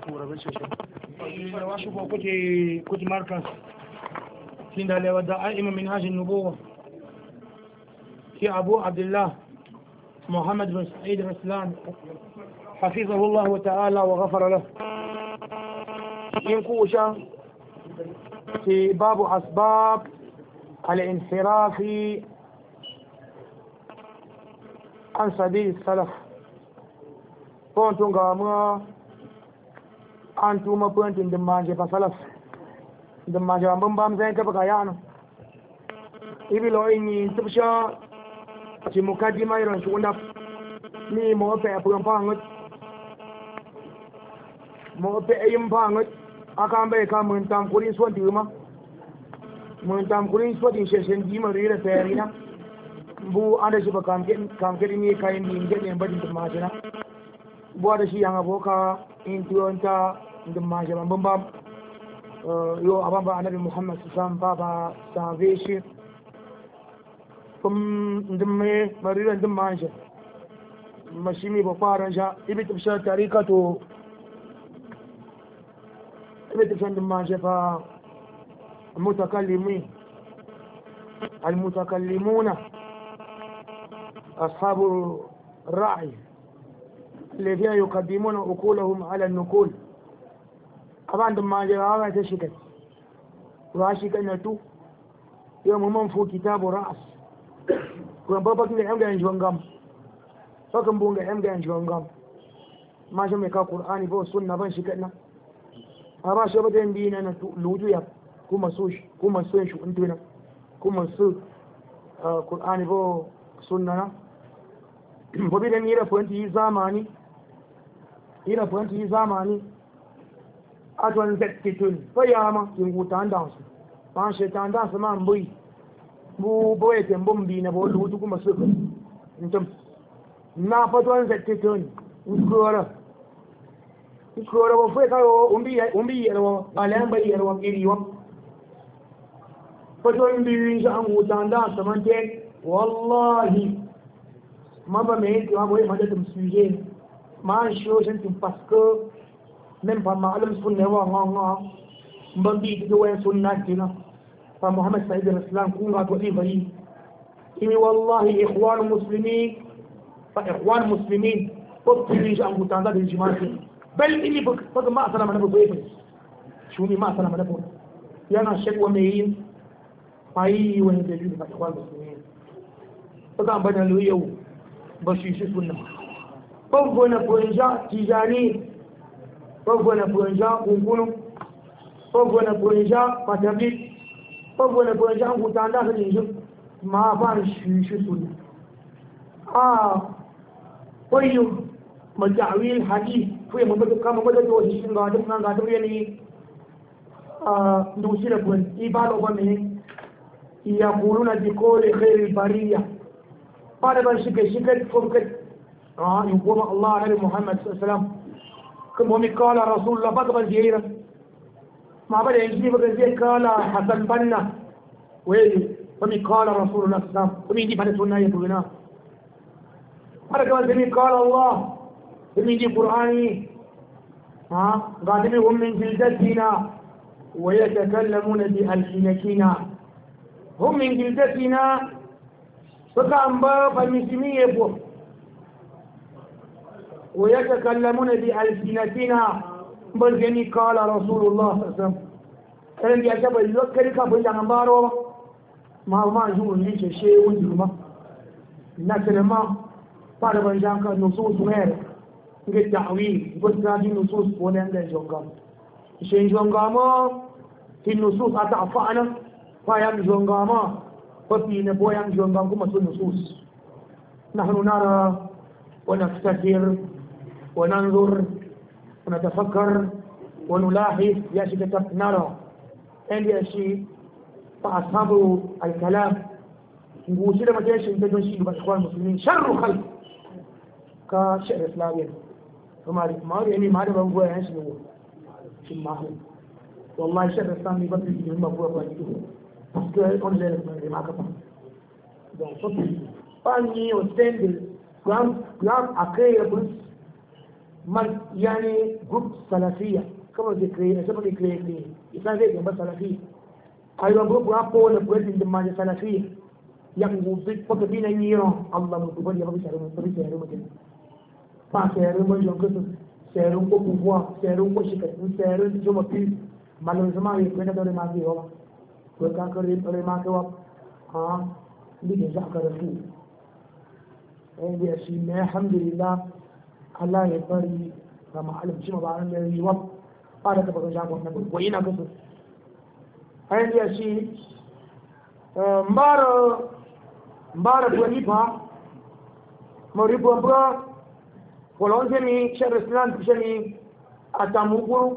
واشوفوا كنت مركز في دائما منهاج النبوة في أبو عبد الله محمد بن سعيد الرسلان حفظه الله تعالى وغفر له ينقوش في باب أسباب الانحراف عن سبيل السلف كنتم قاموا أنتم كنتم دماجة فسلف دماجة بمبام زين كبقى يعني ibi lo ini tubsha ci mukaddima iron shi wanda ni mo pe apun pangut mo pe ayim pangut aka mbe ka mun tam kurin so dima mun tam kurin so din sheshen dima rira tayina bu anda shi ba kam ke ni kai ni ngene badin ma jina bu da shi yang aboka in tuonta ndima jama bambam yo abamba annabi muhammad sallallahu alaihi wasallam baba salvation kum ndimme marira ndimanje mashimi ba faran sha ibi tibsha tarikato ibi tibsha ndimanje fa mutakallimin المتكلمون أصحاب الرعي الذين يقدمون أقولهم على النقول أبان دمما جاء تشكت واشك أنتو يوم من فو كتاب رأس كون بابك نعم جان جوانغام فكم بونغ نعم جان جوانغام ما شمي كا قرآن بو سنة بان شكتنا أبا شبتين دينا نتو لوجو يب كما سوش انتونا كما سو قرآن بو سنة وبيدن يرى فانتي زماني أتوان تكتون فياما ينقوتان دانس فان شيطان دانس ما مبوي بو بويتن بمبينا بو لوجو كما سو انتم na fatwan تكتون نكورا وفيتا umbi yerwa alamba yerwa iriwa fatwan biwin sa an wutanda samante wallahi maba me ki mabo ma da tumsuje ma sho san tum pasko nem pa ma'lum sunna wa nga mbambi to wa sunnatina fa muhammad sa'id al-islam kunga to ibari kimi wallahi ikhwan muslimin fa ikhwan muslimin فبتريج أن متعدد الجماعة بل إني بقى ما أصلا من أبو بيبس شوني ما أصلا من أبو يانا الشك وميين فاي وهدلين فإخوان المسلمين فقام بنا لويو بشيش سنة فبونا بوينجا تيجاني فبونا بوينجا كونكونو فبونا بوينجا فتبليك فبونا بوينجا متعدد الجماعة ما بان شيش سنة ويو مجاويل حديث في مبادئ كم مبادئ وجسم قادم يعني نوصل بون إبادة بمن يقولون بقول خير البرية بعد ما شكل فكت يقول الله على محمد صلى الله عليه وسلم كم قال رسول الله بعد ما زيرا ما بدأ يجي بقى قال حسن بنا ومن قال رسول الله صلى الله عليه وسلم ومن دي بنا سنة يقولنا هذا قال الله من دي قرآني قادمي هم من جلدتنا ويتكلمون بألسنتنا هم من جلدتنا فكان باب المسلمية بو ويتكلمون بألسنتنا بل جميع قال رسول الله صلى الله عليه وسلم أنا دي أجاب يذكر كابل جنبارو ما جون ليش شيء ونجمع نسلما بعد ما جاءك نصوص غير التعويل قلت هذه النصوص ولا جونغام شين جونغاما في النصوص أتعفعنا فيام جونغاما ففي نبويام جونغام كما النصوص نحن نرى ونفتكر وننظر ونتفكر ونلاحظ يا شيخ نرى عندي أشياء فأصحاب الكلام نقول سيدة ما تيجي نتجون شيء بإخوان المسلمين شر خلق كشعر إسلامي فمالي ما يعني ما هذا بقول يعني شنو شو ما هو والله شعر إسلامي بس يجي من مبوع واجده بس كده أنا زي ما كفى ده صوتي فاني وستندل قام أكيد بس من يعني جروب سلفية كما ذكرين سبب ذكرين إذا ذيك بس سلفية أيضا جروب رابون بقول إن ما سلفية yang ubik pada bina nyiro Allah mengubah dia bagi serum macam pas serum macam tu serum ko pouvoir serum ko sikat serum cuma pi malu sama ye kena dole magi ho ko ka kare dole magi ho ha ni dia jak kare tu dia si alhamdulillah Allah ya bari sama alim cuma barang dia riwab pada ke pekerjaan ko nak ko ina ko dia si mbara bwanipa moripo mbra polonje ni shar islam bishani atamuguru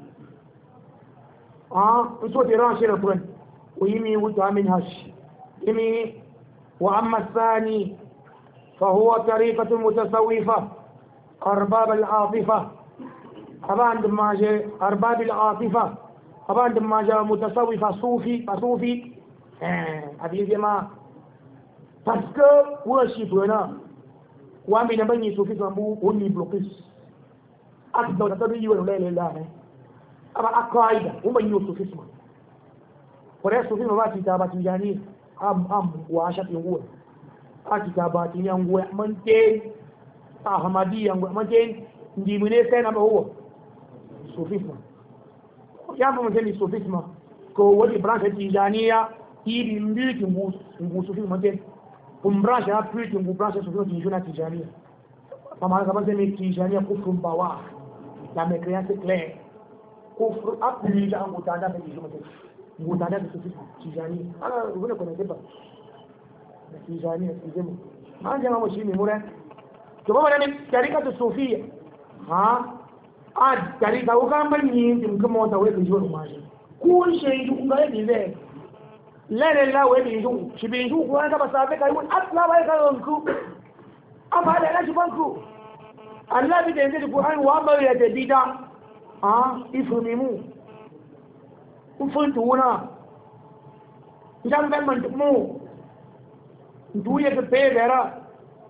nso tiran shira bwan ويمي وتامن هش يمي وأما الثاني فهو طريقة متصوفة أرباب العاطفة أبان دماجة أرباب العاطفة أبان دماجة متصوفة صوفي أبي جماعة parce que worship wana wami na banyi sufi sambu oni blocus akdo ta bi yiwa la la aba akaida umba yiwa sufisma kwa sufi mabati tabati yani am wa shafi nguo akitabati yangu mante ahmadi yangu mante ndi mune sana ba huo sufisma yapo mteni sufisma ko wadi branch tijania ili mbiki ngu sufisma mante branche a plus de branche sur notre journée tijania pas mal comme c'est tijania kufru bawa la mécréance claire kufru a plus de ngutanda de journée ngutanda de tijania alors vous ne connaissez pas la tijania excusez-moi manje mamo shini mure to baba ne tarika to sofia tarika ukamba nyingi mkamo wewe ndio maji kun sheidu ungaye dive lere la we bi ju shibin ju ko anga basabe kai won atla bai kai onku amma da la shibanku Allah bi da yanzu Qur'an wa ba ya da bida ifunimu ufuntu una jambe man mu duye ke pe vera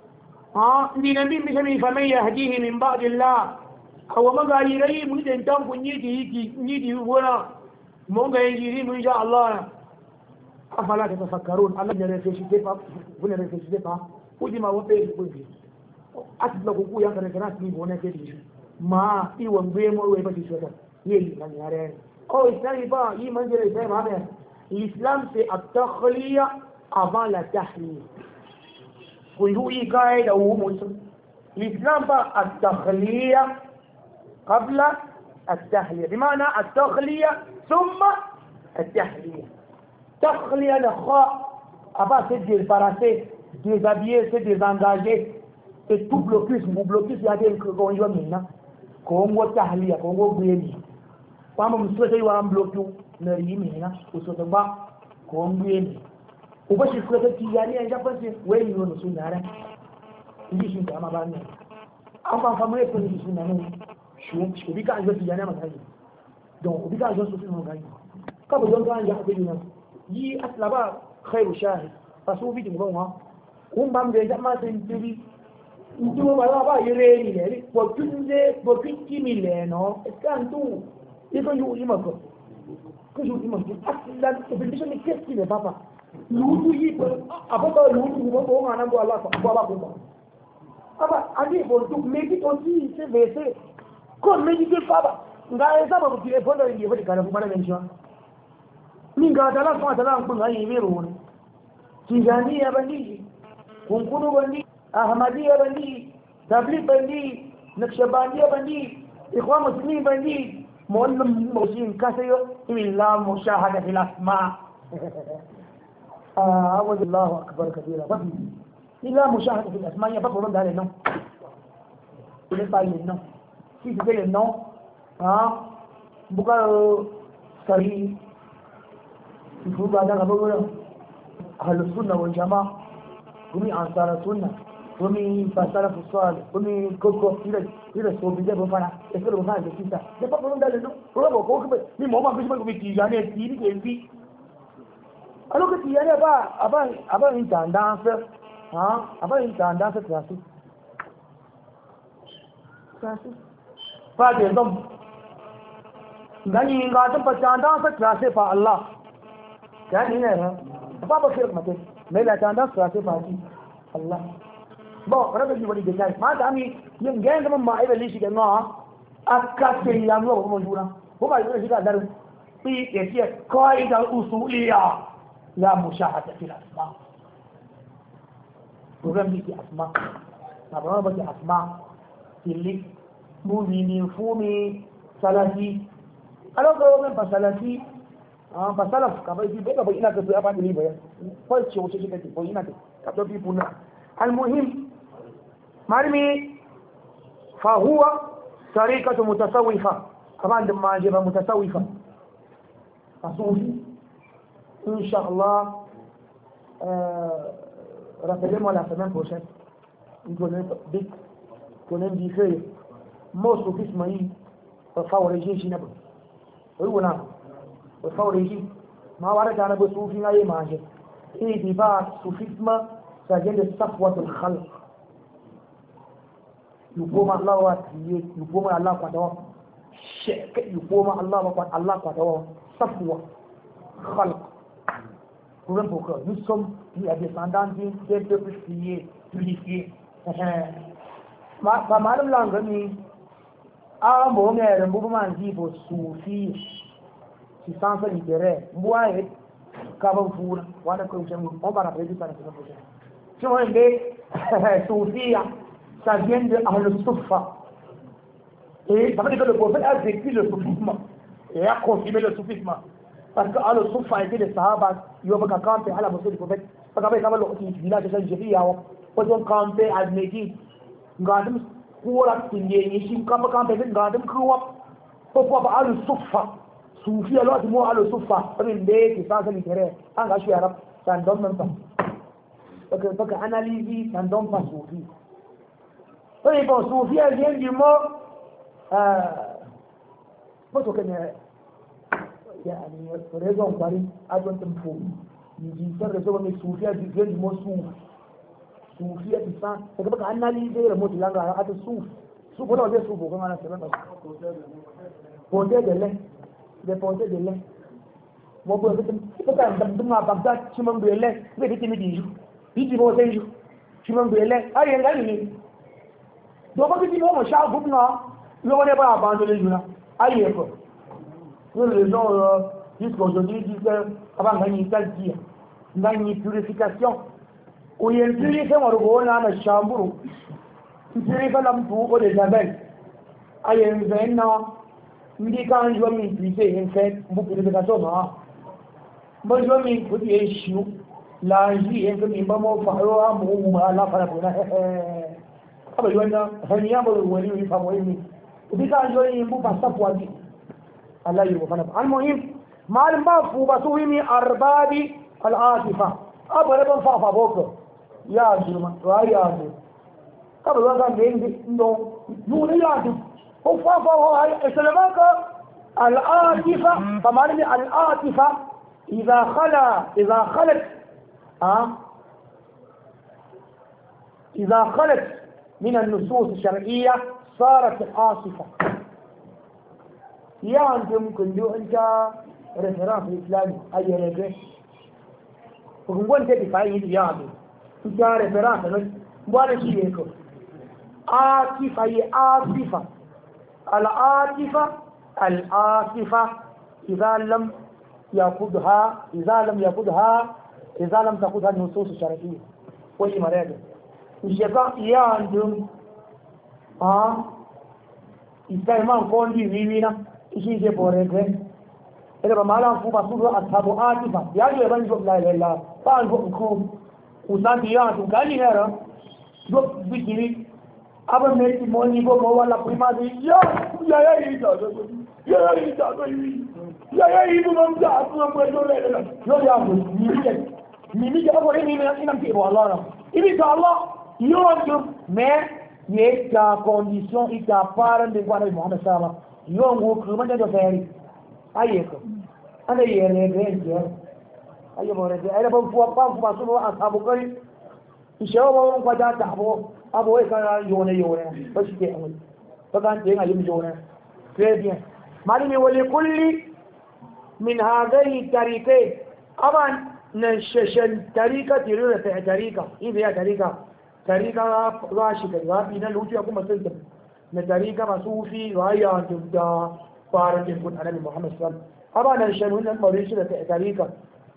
ndi nabi mi sami fa man yahdihi min ba'd Allah aw magayi rai mu den tan kunyi di wona mo ga yi mu insha Allah afala tatafakkarun Allah ne réfléchissez pas vous ne réfléchissez pas vous dites ma wope vous dites atla ku ya kare kana ni bona ke di ma i wangbe mo we ba di shota yeli nan yare islam ba yi manjere sai ba ne l'islam c'est at-takhliya avant la tahliya kunju i kai da wu mun l'islam ba at-takhliya qabla at-tahliya بمعنى التخليه ثم التحليه تخلية l'khwa après c'est débarrasser déshabiller c'est désengager et tout blocus vous blocus ya des ko yo minna ko ngo tahliya ko ngo beli kwamba mswete wa bloku na yimina usoto ba ko ngweni ubashi kwete tijani anja pasi wewe yo nusunara ndi shi kama bana amba famwe ko ndi sunana shu bika anja tijani amakai donc bika anja sufi ngayi kabo jonga anja akeli yi aslaba khairu shahid fasufi jumba bam de jama sentiri ndu wala ba yere ni le ko tunde ko kitimi le no eskantu iko yu imako ko yu imako aslan to bindisho ni kesti ne papa lutu yi ko ababa lutu ko ngana ngo Allah ko baba ko aba adi bo tu meji to si se vese ko meji ke baba ngaye sababu kile pondo ndiye fodi kana kumana menshwa minga dala kwa dala kunga yimiru tijaniya bandi kunkunu bandi ahmadiyya bandi tabligh bandi naqshbandiya bandi ikhwan muslimin bandi muallim muslim kasayo illa mushahada fil asma Allahu akbar kabira bandi illa mushahada fil asma ya bako ndale non il est pas le nom si c'était le nom buka sari يفوز على غبورة أهل السنة والجماعة هم أنصار السنة هم فسلف الصالح هم كوكو إلى الصوب ده بفنا يسألوا بفنا بكيسة ده بقى بقولون ده لأنه ولا بقول كم مين ماما بيجي بقول بتيجاني تيجي كذي ألو كتيجاني أبا إنت عندها أبا إنت عندها كلاسي tracé pas des hommes gani ga ta tendance tracée par Allah gani ne pas parce que mais la tendance tracée par qui Allah bon rabe ji wani da ma da mi yin ga yanda ma ai bali shi da no aka ce ya mu ko mun juna ko ba yi shi da dar fi yake qaida usuliya la mushahada fil asma program di asma na ba di asma fili mumini fumi salati alors que même pas salati pas salaf ka bai be ba ina ka ya ba ni ba ko ce wace shi kake ko ina ka to bi puna al muhim marmi fa huwa tariqatu mutasawwifa kama da ma je ba mutasawwifa asufi insha Allah rappelez-moi la semaine prochaine konen di fere mo soufisme yi favorisé shi na ba wai wuna favorisé ma wara ta na ba sufi na yi maje di ba soufisme ça vient de safwatul khalq yukoma Allah wa tiye yukoma Allah kwa dawa shek yukoma Allah wa Allah kwa dawa safwa khalq pour que nous sommes des descendants d'un peuple purifié ba malum langami a mo ne ran bu man ji bo sufi si sansa libere mbuaye ka ba fura wana ko jamu on bara predi para ko ko ci mo inde sufia ça vient de ahlus sufa et ça veut dire que le prophète a vécu le soufisme et a confirmé le soufisme parce que ahlus sufa était des sahaba yo ba campé à la mosquée du prophète parce que ba lo ti village de Algérie on peut camper à Médine ngadum kura tinye yi shin kamba kamba bin ngadum kuwa ko ba alu sufa sufi alo mo alu sufa rin de ki sa sali tere an ga shi arab san don nan pa parce que analyse san don pas sufi oui bon sufi elle vient du mot poto que yani raison bari adon tempo ni ji sa raison mais sufi elle vient du mot sufiya isa daga baka annali zai remote langa a ta su ko da su ko kuma na sanan da ponte de le mo ko ta da bagda chiman de le be diti mi di ju mo sai ju chiman de le ai yanga ni do ba ki mo sha gubna yo ne ba abandonner juna ai ko les gens jusqu'aujourd'hui disent que avant gagner tel dia gagner purification uyempiri sai warugona na shamburu mpiri kala mtu ko de jabel ayen venna ndi kan jo mi pise en fait mbu de ka soma mo jo mi ko di issue la ji en ko mi ba mo fa ro ha mo ma la fa na aba yo na hanya mo wali ni fa mo ni ndi kan jo ni mbu passa puadi ala yo fa na al muhim mal ma fu basu mi arbabi al atifa aba ban fa fa boko ya juma wa ya ne kaba za ka ne no nuna ya du ko fa fa seulement que al-atifa kamar ni al-atifa idha khalat إذا خلت من النصوص الشرعية صارت عاصفة يعني ممكن لو أنت رفران في الإسلام أي رجل وكنت أنت تفعيه يعني أنت رفران ولا شيء يكون عاصفة هي عاصفة العاصفة إذا لم تأخذها النصوص الشرعية وش مرادة الشفاء يعندهم إستيمان كوندي ويوينا إشي جبوريك إذا بمالا فوبا سوبا أصحاب آتفا يعني يبنجو لا إله إلا فانفو أكوم وسانتي يعندهم كالي هيرا جو بكيري أبا ميتي موني بو مولا بريما دي يا ibu mamza aku berdoa lagi. Yo ya aku mimi jawab boleh mimi inam tiba Allah. Ini Allah yo tu mais ye ta condition ita paran de Nabi Muhammad sallallahu alaihi wasallam. Yo ngu kuma da fari. Ayeko. Ana yere gege. Ayo more de era ban fuwa pan fuwa sunu asabu kai. Ishawa ba mun kwada ta abo e kana yone ba shi ke amai. فكان تين علم جونا très bien معلمي ولكل من هذه الطريقين أما نششن طريقة تريد طريقة إيه هي طريقة راشدة وابينا لوتي أكو مثلا طريقة مسوفي وهي تبدا فارق يكون على محمد صلى الله عليه وسلم أما نششن هنا مريشة طريقة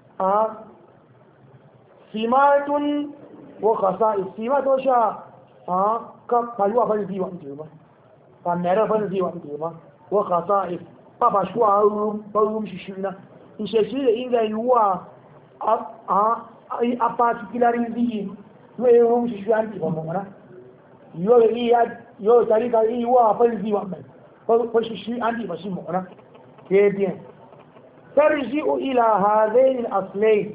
سمات وخصائص سمات وشا كالوا فنزي وانتما كاميرا فنزي وانتما وخصائص بابا شو أروم شيشنا إن شيء إنجا يوا a particularizi we rum shi shi anti ba mana yo tarika yi wa fanzi wa mai ko shi anti ba shi mana ke bien tarji'u ila hadain al-aslayn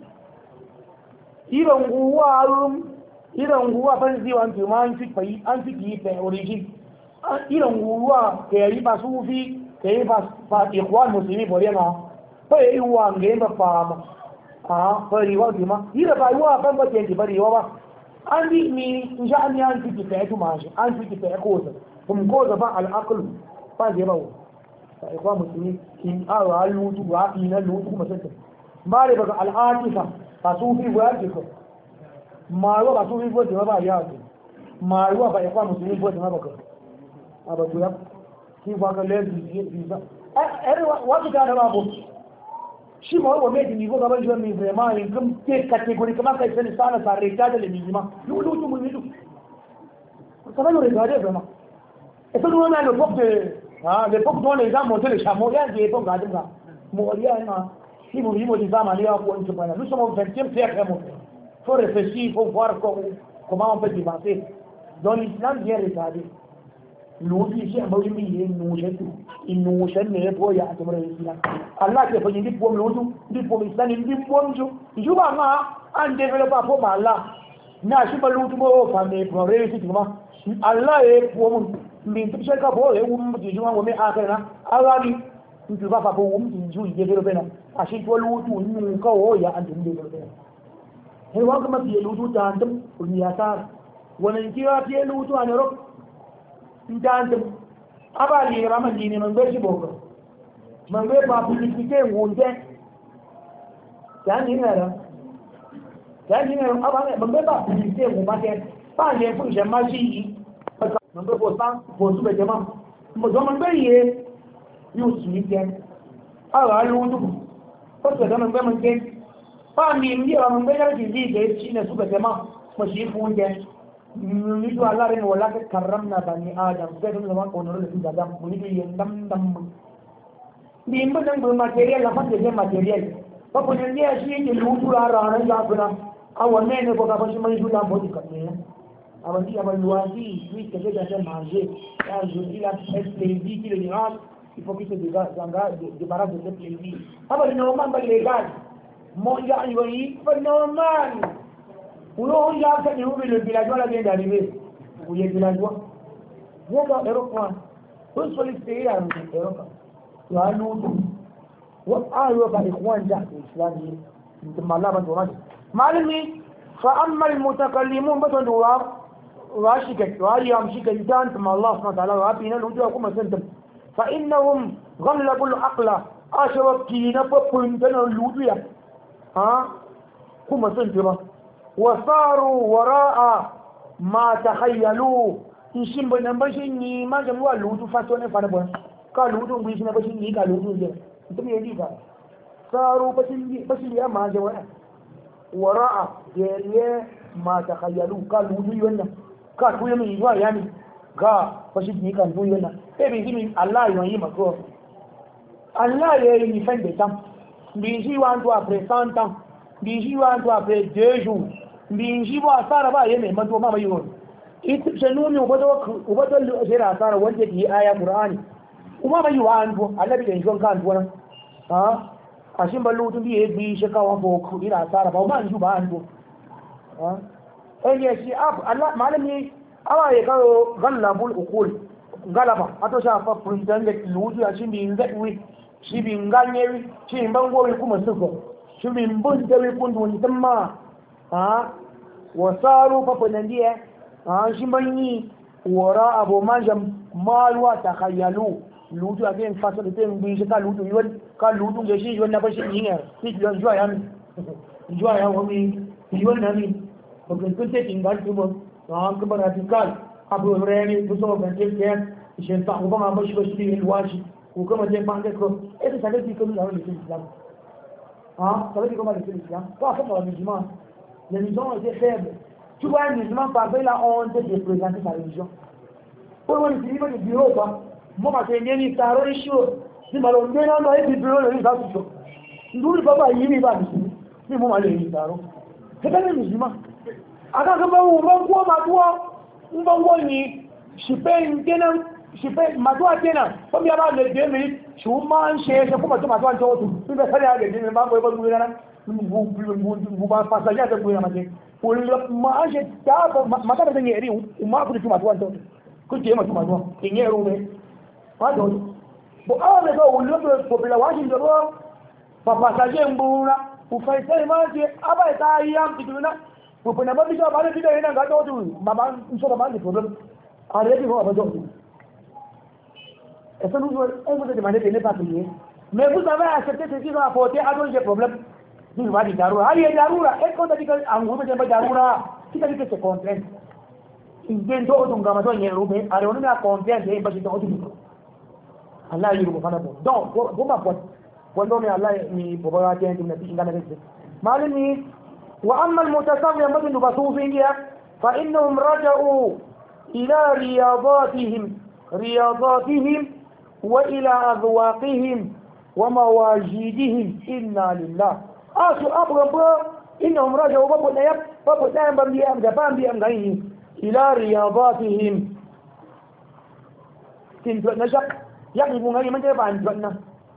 idan guwa fanzi wa anti ma an fi yi pe origin idan guwa ke yi ba sufi ke yi ba ikhwan muslimi boriana ko yi wa ngemba pa fariwa bima yira ba yuwa ban ba ke fariwa ba an bi mi insha Allah an fiti ta yato mashi an fiti ta koza kuma koza ba al-aql ba zai bawo sai kwa musulmi in ara lutu wa ina lutu kuma sai mare baka al-atifa ba su fi wa ke ko maro ba su fi ko da ba ya ke maro ba kwa musulmi ko da ba ka aba tuya ki ba ka lezi visa wa kita da babu shi ma wa mai ni ga ban jiwa mai vraiment in comme te catégorie comment ça se ça ça regarde les minima nous tout mon nous ça va nous regarder vraiment et ça nous on a l'époque dont les gens montaient les chameaux là des époques garder ça Moria na si vous vivez des hommes allez à quoi nous sommes nous sommes au 20e siècle faut réfléchir faut voir comment on peut avancer dans l'islam bien regarder lutu shi a bautin bi yin nushen ne ya boya a tamar islam Allah ke fajin dip bom lutu dip bom islam dip bom ju juba ma an develop for ma Allah na shi ba lutu bo fa me progress ti ma Allah e bom min ti shaka bo e ti juma wo me akara Allah ni ti ba fa bo ju develop na a shi to lutu ni ka wo ya an develop na he wa kuma ti lutu ta andum ya ta wannan kira ti lutu an ro ntantum abali ramani ni mangbe boko mangbe ba publicité wonde yani ngara abale mangbe ba publicité wo ba ke ba le fu je ma ji mangbe bo san bo su be jama mo do mangbe ye yu si ke ala lu du ko se da mangbe ba mi mi ba mangbe ya ji ke chi ne su be jama mo shi fu nge ni to Allah ne wala ka karramna bani adam sai dun zaman onoro da da muni bi yandam dam ni mun nan material la fate je material ba ko ne ya shi ne lutu ra ran ya buna a wannan ne ko ka fashi mai jula bodi ka ne aban ti aban luasi ni ke da ta manger ya je ila SPV qui le dira il faut que se débarrasse de cette PV aban no man ba legal mo ya yi fa normal uno ya ka ni ubi le villageois la vient d'arriver ou les villageois vous ka Europe ko solliciter ya Europe ya lutu wa ayo ba ikhwan ja islami malaba ndo malimi fa amma al mutakallimun batun wa shikat wa yam shikat dan ma Allah subhanahu wa ta'ala wa bina lutu kuma santam fa innahum ghallabu al aqla ashawaki na popun tan lutu ya kuma santama وصاروا وراء ما تخيلوا ishin ban nan bashin ni ma da ruwa lutu fato ne fara ban ka lutu mun shi na bashin ni ka lutu je mutum ya diga saru bashin ya ma da wara'a yariye ma takhayalu ka lutu wannan ka tuye min zuwa yani ga bashin ni kan tuye wannan sai bi himin Allah ya yi mako Allah ya yi ni fende tam bi shi wa to present tam bi shi wa to après 2 jours bi shi ba asara ba yeme mato mama yiwo ita shanuni ubato shira asara wanda ke aya qur'ani kuma bai wa anbo annabi da jon kan tuwan ashin ballu tun biye bi shi kawo ko ku ina asara ba ma anju ba anbo shi Allah malami awa ya kawo gallabul uqul galaba ato sha fa printan da luju a shi bi ngatwi shi bi nganyewi shi bango kuma suko shi bi mbun da wi kundu ni tamma wasaru fafanandiya shi manyi wara abu majam malwa takhayalu lutu again fasa da tem bi shi ka lutu yon ka lutu ga shi yon na ba shi yin ni yon jwa ya mi jwa ya wami yon na mi ko kun kun te tingal tu bo ran ko ba radikal abu reni bu so ban te ke shi ta ko ba ma shi ba shi ni washi ko kuma te ban ko e ta ga ko la ni islam ah ça veut dire comment le islam pas comme le musulman les musulmans étaient faibles tu vois un musulman pas la honte de présenter sa religion pour moi c'est pas de bureau quoi mo ma te ni taro issue si ma lo ndena no e bureau le sa su nduri baba yini ba ni mo ma le ni taro c'est pas le musulman aka kama umbango matwa umbango ni shipe matwa tena kwa mi aba le 2 minutes shuma nshe kuma tu matwa ntoto bibe sare ya le mambo ebo ngwira ngu ba pasaja ta ngwira mate ullo ma je ta mata da ngeri umma ku tu matwa ntoto ku je matwa ngero me wado bo awe do ullo popula waji ndo pa pasaje mbura ufaisai maji aba ta yam kituna popuna ba biso ba le bide ina ga do tu mama nso ba le problem already ho abajo eso nous on vous demande de ne pas payer mais vous avez accepté ce qui va apporter à d'autres problèmes vous va dire darura ali darura et quand dit que angu be ba darura kita dit que c'est contraint intento to ngama to nyero be are onu na contraint e ba ci to tu Allah yiru fana bo donc bo ma pot wando me Allah ni bo ba ta tin na tin ngana rese malini wa amma al mutasawwi madin basufiya fa innahum raja'u ila رياضاتهم وإلى أذواقهم ومواجيدهم إنا لله آسو أبغى إنهم رجعوا بابو دائم بأم غيره إلى رياضاتهم تنجل نشق يقلبون غير من تبع نجلنا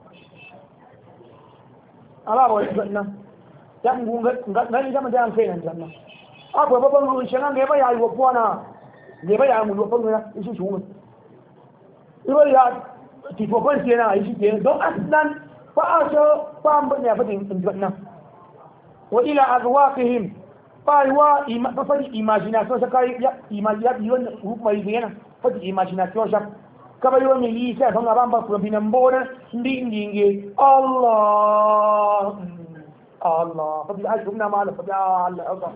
الله يجلنا يقلبون غير من تبع نجلنا أبغى بابو إنشاء غيبا يعي وقوانا غيبا يعي وقوانا إيشو شوون ibo ya ti fofon ti na yi ke don aslan fa aso fa amban ya fadin injanna wa ila azwaqihim fa wa fa imagination sa kai ya yon hukuma yi yana fa imagination sa ka ba yon yi sa fa ngaba ko binan bona ndinge Allah fa bi ajumna ma la fa Allah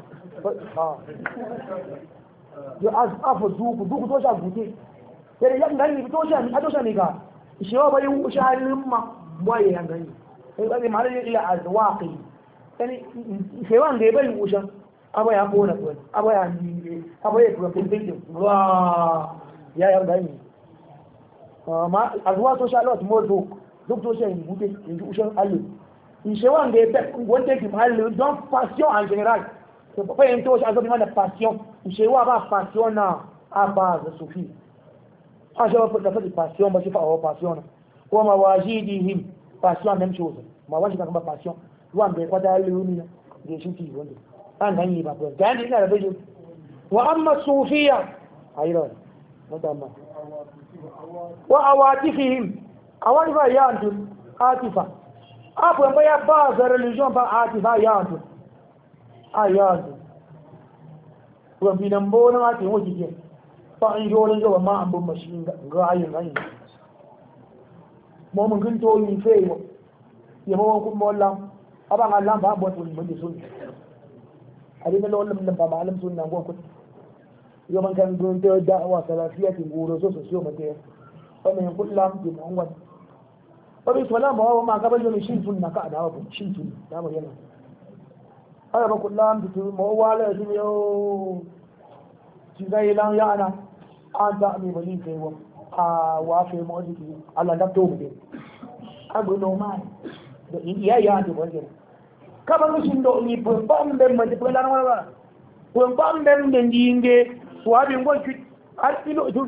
ya afu duku to sha gute sai yan gani to sha ne ga shi wa bai ushalin ma boye yan gani sai bai ma da ila azwaqi sai sai wanda bai usha aba ya bona ko aba ya ni aba ya ko bin wa ya yan gani ma azwa to sha lot mo duk to sha ni gute ni usha allo in shi wanda ya wanda ke mahalli don passion en général c'est pas un to sha zo bi ma da passion in shi wa ba passion na aba da sufi aja wa da fadi passion ba shi fa wa passion ko ma wajidihim passion même chose ma waji ka ba passion wanda ko da luni da shi ti wanda an gani ba ko dan ina da bai wa amma sufiya ayro madama wa awatifihim awalifa yantu atifa hapo ambaye ba za religion ba atifa yantu ayantu ko binan bona ati wajike fa an yorin ga ma an bun mashi ga ayin ayin mo mun kin to yin fe yo ya mo kun mo Allah aban Allah ba bo to mun sun ari da lolum da ba malam sunna go ku yo man kan gun to da'wa salafiyatin guro so so mate fa men kullam bi muhammad fa bi salam wa ma ka ba yo shin sunna ka da wa shin sunna da ba yana ara ba kullam bi mo wala shi yo shi zai lan yana an da mi bali kai wa wa fe mo jiki Allah da to mu abu no mai da iya ya da wani kaba mushin do ni bu bam dem ma de lan wala bu bam dem de ndinge wabi ngoki artino du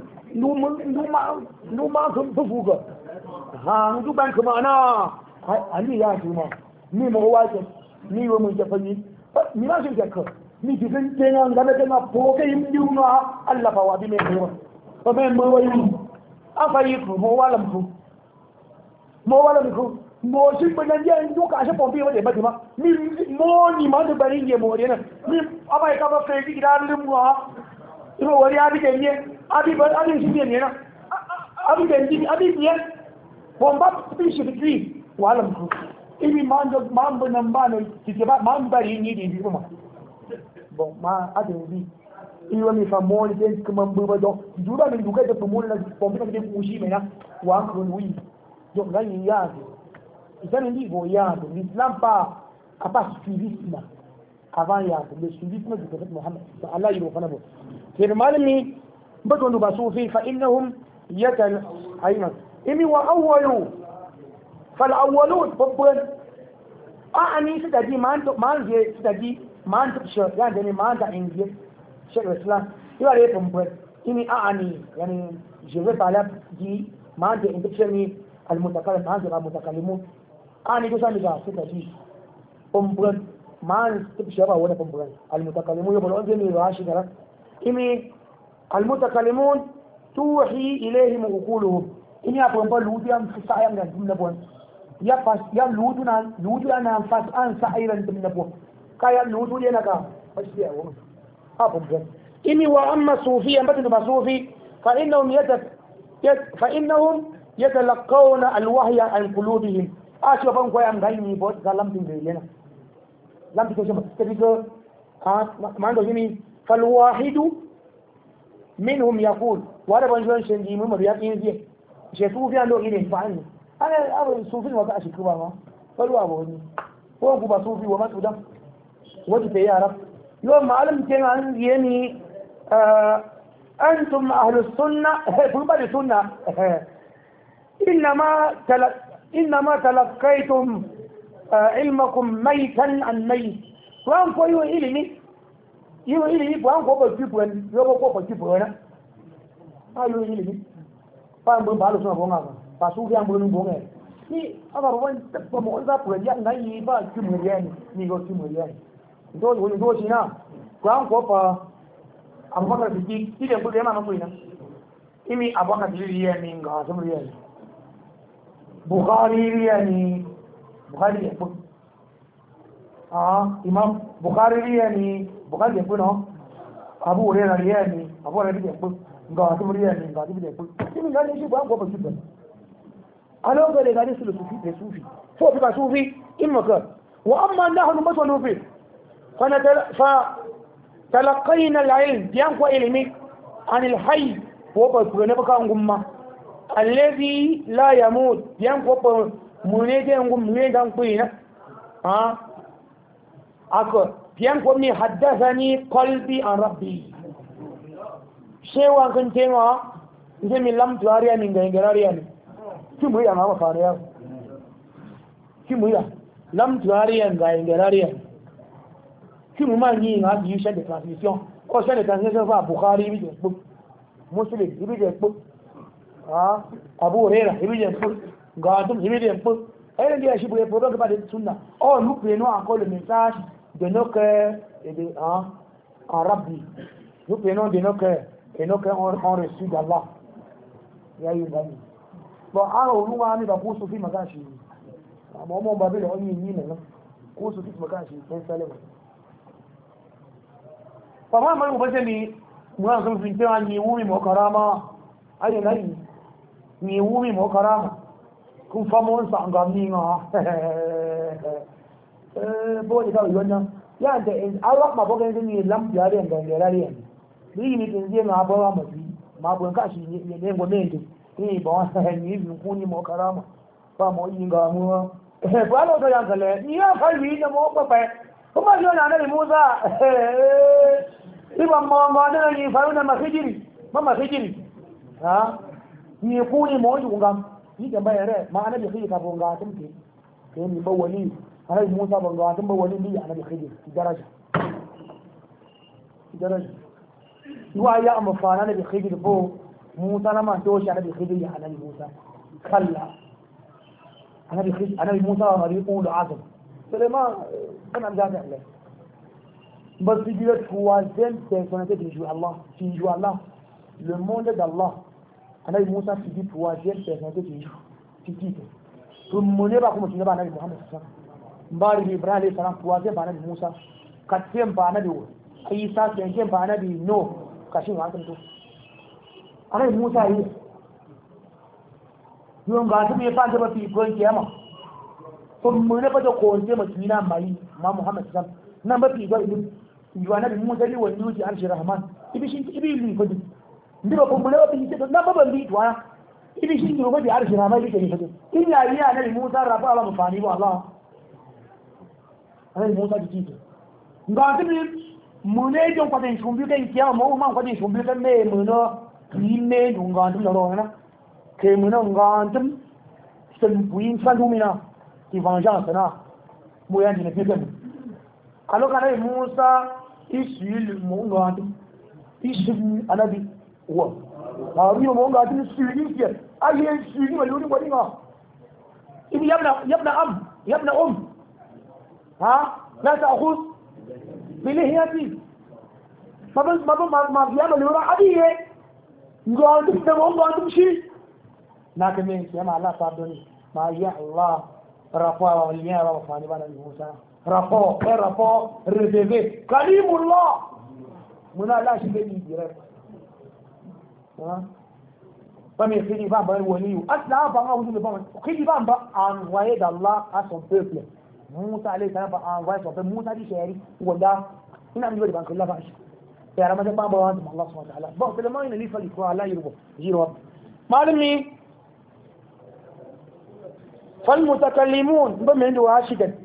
numa kun fuga ha ndu ban kuma na ali ya tuma ni mo waje ni wo mun jafani ni ma shin jakka ni digan tenga ngana tenga poke yimdiu no Allah fa wabi me ko fa me mo wayi afayi ko mo wala ko mo shi banan ya ndo ka sha pompi wade batima mi mo ni ma da bari ye mo rena mi abai ka ba fe gidan limwa ino wari abi kenye abi ba abi shi ne na abi da ndi abi biya bomba bishi bitri wala mu ibi mando nan ba ne kike ba man bari ni di kuma bon ma adin bi iwa mi famoni den kuma mbuba do jura mi duka da famoni na bomba da kushi mai na wa ko wi do ngani ya isani ndi go ya l'islam pas suivisme avant ya le suivisme du prophète Mohammed Allah yi rofana bo ke malami bato nu basufi fa innahum yatal ayna imi wa awwalu fal awwalun babban أعني ستدي ما أنت ستدي ما أنت بشر يعني ما أنت عندي شيء الإسلام يبغى يفهم بس إني أعني يعني جواب على دي ما أنت عندك شيء المتكلم ما أنت المتكلمون أعني كذا نجا ستدي بس ما أنت بشر ولا بس المتكلمون يقولون زي راشي كذا إني المتكلمون توحي إليهم عقولهم إني أفهم بس لوديام في ساعة من الدنيا بس ya ludu na fas an sa'iran din nabo kaya ludu yana ga bashi a wurin abun gan ini wa amma sufi an batu ba sufi fa innahum yatalaqawna alwahya an qulubihim asho ban koyan gani bo galam din da yana lam to shema tabigo man do yimi fal wahidu minhum yaqul wa da ban jon shin mu mabiya kin je she sufi an do ile fa'ani ana abin sufi wa ka shiku ba ma faruwa ba wani ko ku ba sufi wa masu dan wajen ta yara yau ma'alim ke an yi ni antum ahlus sunna kun ba da sunna innama talaqqaytum ilmakum maytan an mayt wan ko yi ilimi ko an ko ba ki buwan yo ko ba ki buwan ayo ilimi ba mun ba sunna ko ngaka ba su ga mun bonga ni aba wan ba mo za ku ya ngai ba ki muriani ni go ki muriani do shi na kwan ko fa abubakar biki ile ku da ma ko ina imi abubakar biki ni ga so muriani bukhari yani bukhari ko imam bukhari yani bukhari ko no abu hurairah yani abu hurairah ko ga so muriani ga so muriani ko imi ga ni shi ba ko ba ki أنا أقول لك هذا صوفي فوق بقى صوفي إما كان وأما نحن مثل فيه فتلقينا العلم ينقى علمي عن الحي وبس نبقى أنقم الذي لا يموت ينقى منيجي أنقم منيجي أنقين أكو ينقى مني حدثني قلبي عن ربي شيء وأنكن تيما إذا من لم تواريا من غيراريا kimuya ma mafana ya kimuya lam tuarian ga ingerarian kimu ma ni na bi chaîne de transmission o chaîne de transmission fa bukhari bi de muslim bi de abu hurairah bi de gadum bi de elle dit je voulais produire pas de sunna oh nous prenons encore le message de nos cœurs et de en rabbi nous prenons de nos cœurs et nos cœurs ont reçu d'Allah ya yubani bon an ruwa ne ba ko su fi magana shi amma mun ba bai wani yi ne ko su fi magana shi sai salama fa ma mai ba ni mu an san fin ta ni wuri mo karama ai nai ni wuri mo karama kun fa mun sa ga ni nga bo ni ka yonna ya da in Allah ma boga ni lam ya da ngarari ni ni tin je na ba ma bo ka shi ne ngo ne ni bon ni ku ni mo karama ba mo yinga mu ba lo to yang kale ni ya fa yi ne mo pa pa ko ma yo na ne Musa iba mo mo na ni fa na ma hijiri ni ku ni mo yunga ni da bayare ma ana bi khiri ka bonga tum ke ni ba wali ana Musa bonga tum ba wali ni ana bi khiri daraja wa ya amma fa na bi khiri bo موسى لما توشي أنا بخدي على موسى كلا أنا بموسى ما يقول عظم سليمان كان عم جامع له بس يجيلك توازن تنسونته تيجوا الله le monde d'Allah أنا بموسى تيجي توازن تنسونته تيجوا ثم نبى كم تيجي بنا محمد صلى الله عليه وسلم باري إبراهيم عليه السلام توازن بنا موسى كتيم بنا بيو عيسى كتيم بنا بيو نو كشين عندهم تو أنا موسى هي yon ga su me fa ta ba fi gon kiyama kun mun ne ba da ko je mutuna mai ma Muhammad sallallahu alaihi wasallam nan ba fi gon ibn yuwana bi mun dali wani yuji arshi rahman ibishin ibili fadi ndiba kun mun ne ba fi ce na ba ban bi tuwa ibishin ki ba bi arshi rahman bi ke fadi in ya yi annabi Musa rafa Allah mufani ba Allah annabi Musa ji ce ga su mun ne jon kwatin shumbi kan kiyama mu man kwatin shumbi kan me mun no ne dunga dum loro na ke mun nga dum sun buin salumina di vengeance na mo ya ni ne pe alors kana Musa isil mo nga dum isil anabi wa ari mo nga dum isil ke ayi isil ma luni wadi nga ibi yabna ha la ta'khudh bilihiyati ma biya ma lura adiye ngandum da ngandum shi na kame ya ma Allah saboni ma ya Allah rafa wa liya wa fani bana Musa rafa reveve kalimullah muna la shi bai dire ha ba me fini ba ba wali asla ba ga wudu ba kidi ba an waye da Allah a son peuple Musa alayhi salam ba an waye son Musa di sheri wanda ina ni ba kan Allah ba shi ya ramadan ba wa Allah subhanahu wa ta'ala ba da mai ne fa ko Allah yurbo jiro malami fal mutakallimun ba mai da shidan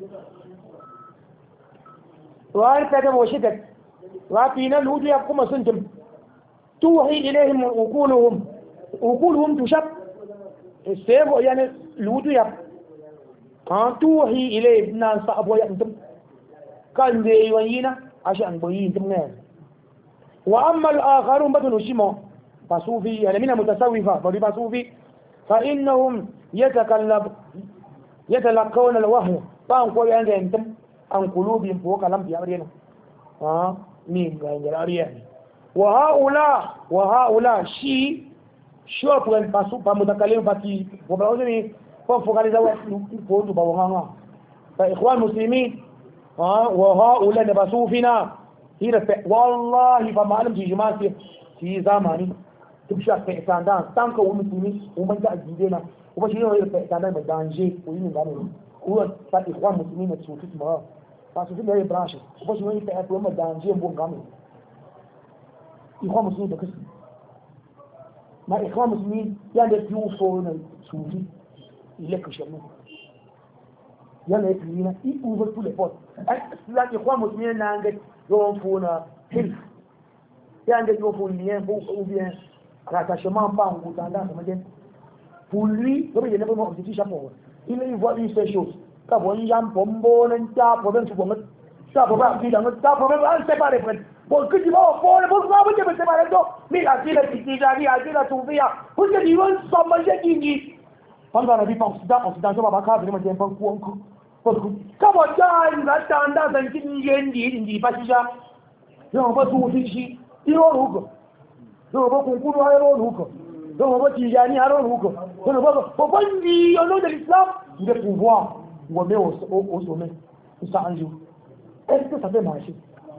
wa ta da shidan wa fi nan hudu ya kuma sun tum tuhi ilaihim uquluhum tushab sebo yani ludu ya tuhi ilayhim nan sa abo ya tum kan de wayina ashan boyin tum ne وأما الآخرون بدل شمو فصوفي يعني من متصوفة ضرب صوفي فإنهم يتلقون الوحي فأنقوا عندهم عن قلوبهم فوق لم يأمرين مين عند الأريان وهؤلاء شيء شوف وين فمتكلم فتي وبعدين فوق على ذوق فوق بوهانا فإخوان المسلمين وهؤلاء نبصوفنا hira wallahi fa malam ji jama'a ci zamani duk sha fa sandan tan ko wani tuni umman ta ajide na kuma shi ne fa sandan da danje ko yin da ne ko ta ikhwan muslimin su tutu ma fa su ne branch kuma shi ne fa ko ma danje mbon gamu ikhwan muslimin da kasu ma ikhwan muslimin ya da fiu fo na sufi ile ka shanu ya ne na i ouvre tous les portes la ikhwan muslimin na ngai yon fona hilf ya nde yon fona lien ou bien rattachement pas en goutanda comme dit pour lui comme il n'est pas objectif chaque fois il voit une seule chose quand on jam pombo n'ta problème sur bon ça problème qui dans ta problème on séparé frère bon que tu vas pour vous te séparer donc mais la vie la petite a dit la trouver pour que tu vas s'en manger qui pendant la vie occidentale va pas vraiment bien pour coup kama jari za ta anda san kin yendi indi fashisha yo ba su fishi iro ruko yo ba kun kudu iro ruko yo ba tijani iro ruko yo ba bandi au nom de l'islam de pouvoir ou mais au sommet ça en joue est-ce que ça peut marcher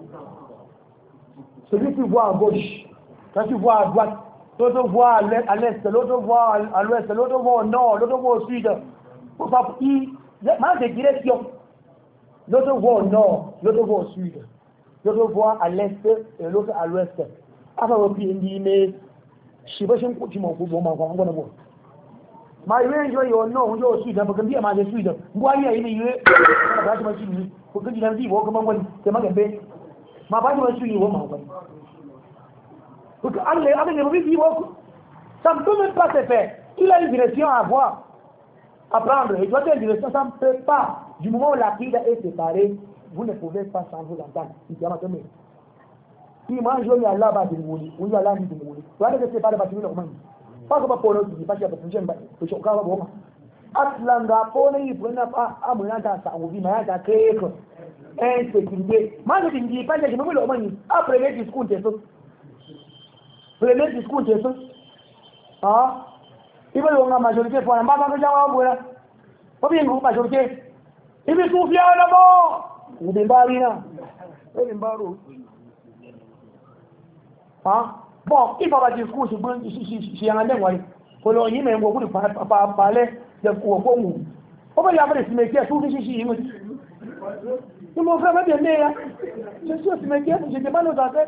celui qui voit à gauche quand tu vois à droite l'autre voit à l'est l'autre voit à l'ouest l'autre voit au nord l'autre voit au sud pour ça mal de direction. L'autre voit au nord, l'autre voit au sud, l'autre voit à l'est et l'autre à l'ouest. Après, on dit, mais je sais pas si on continue à voir mon enfant. Ma yue yo yo no yo sud, parce que bien ma sud. Moi il y a une yue, la base ma sud. Pour que tu l'aies dit, voir comment on c'est ma gambe. Ma base ma sud, voir ma gambe. Donc allez, avec les mauvais voir. Ça ne peut même pas se faire. Il a une direction à avoir. Apprendre, et toi, une direction, ça ne peut pas. Du moment où la pile est séparée, vous ne pouvez pas sans vous entendre. Il y a maintenant. Si moi, je vais là bas de mourir, ou il y a là de mourir. Tu vas te séparer parce que le monde. Pas comme pour nous, parce qu'il y a des gens qui sont encore bon. Atlanga, pour nous, pour nous, à mon âge, ça, on vit, mais à créer insécurité. Moi, je ne dis pas que je me veux le monde. Après les discours, c'est ça. Premier discours, c'est ça. Ah? Il veut la majorité pour la majorité. Pas bien une majorité. Il veut souffler là-bas. Il veut barina. Il veut baro. Ah? Bon, il va pas discours si un an, ko yi mai gogu da pale da ko mu ko ba ya ba da su mai ke su shi yi mu ni mo fra ba de ne ya je su mai ke je de malo da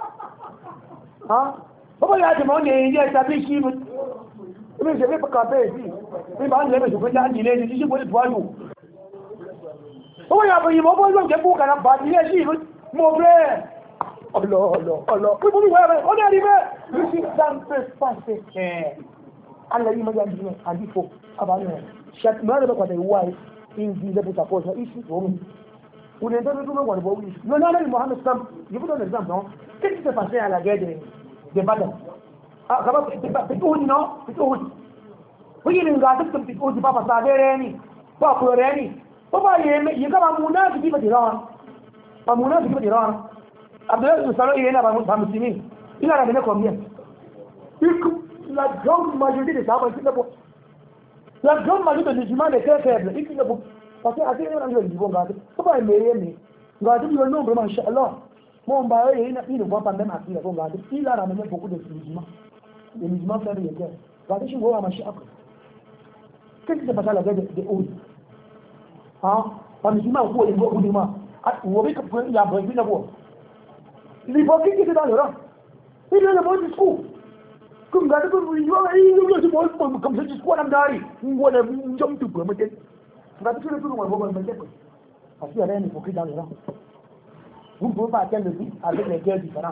ha ko ba ya de mo ne ya ta bi shi mu mi je be ka be si mi ba ne be su ko ja ni le ni shi ko de tualu ko ba ya ba yi mo bo lo je bu kana ba ni ya shi mo bre Allah pé mo ní wẹ́rẹ́ rẹ̀ ó ní ẹ̀rí bẹ́ẹ̀ ní sí dáńpẹ́ pàṣẹ ẹ̀ alẹ́ yìí mọ́jà ní àdífò abáyọ̀ ṣàtìmọ́ rẹ̀ pàtàkì wà ní ilẹ̀ bùtà pọ̀ sọ ìsì òun wọ́n ní tọ́jú tó mọ̀ wọ̀n bọ̀ wí lọ́nà alẹ́ yìí Mohammed Sam yìí fún ọ̀nà náà kí ti ṣe pàṣẹ àlàgẹ́ de bàdà kaba pẹ̀tùhùn náà pẹ̀tùhùn wọ́n yìí ní nga tó pẹ̀tùhùn ti pàpà sáà rẹ̀ ni pàpà rẹ̀ ni ó bá yẹ kaba múná ti bí bàtì rán Abdullah Salo il est là par musulmi. Il a ramené combien? La grande majorité des sahabas, la grande majorité des musulmans étaient faibles. Parce que à ce moment-là, ils vont garder. Pourquoi ils m'aiment? Garder le nombre, machallah. Mon bail, il ne voit pas même à qui ils vont garder. Il a ramené beaucoup de musulmans. Les musulmans faibles étaient. Regardez chez vous à machallah. Qu'est-ce qui s'est passé à la guerre de Oud? Hein? Les musulmans ont fait beaucoup de mal. Vous voyez qu'il y a un peu de voix. L'hypocrite qui était dans le rang. Il est le bon discours. Comme ça, comme ce discours, on a dit, on a un jump to go. On a tout le tour, on va me dire. Parce qu'il y a un hypocrite dans le rang. Vous ne pouvez pas atteindre le but avec les cœurs différents.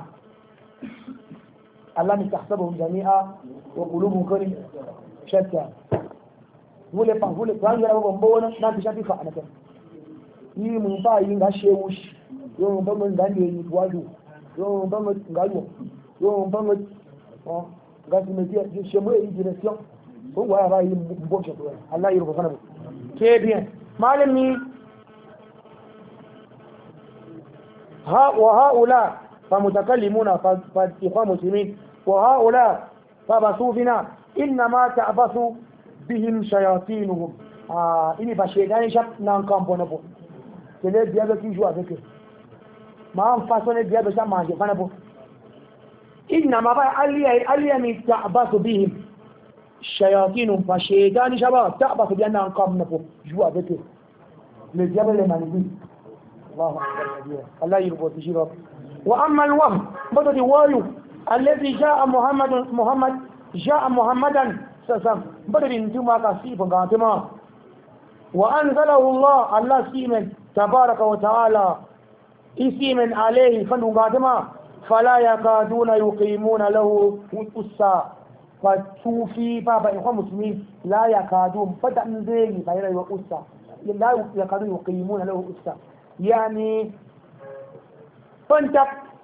Allah ne tahsabuhum jami'a wa qulubuhum kari shatta. Vous les pensez, vous les pensez, vous les pensez, yi mun ba yi ga shewu shi yo ba mun ga ne yi waju yo ba mun ga yo ba mun ga su me je shemu yi direction ko wa ba yi bo je Allah yi rubuta mu ke bien malami وهؤلاء فمتكلمون فإخوان مسلمين وهؤلاء فبثوا فينا إنما تعبث بهم شياطينهم إني بشيطان شك نانكم بونبو تلي بيابا كي جوا avec eux ما فاسوني بيابا شا مانجي فنبو إنما علي تعبث بهم شياطينهم فشيطان شباب تعبث بأن نانكم نبو جوا avec eux le diable les manipule الله أكبر الله يربط تجيبه وأما الوهم بدأ وايو الذي جاء محمدا سسم بدأ انتما كسيب قاتما وأنزله الله سيمن تبارك وتعالى اسيمن عليه فنو قاتما فلا يكادون يقيمون له أسا فتوفي بابا إخوة مسلمين لا يكادون بدأ من ذلك فإلا يؤسا لا يكادون يقيمون له أسا يعني فانت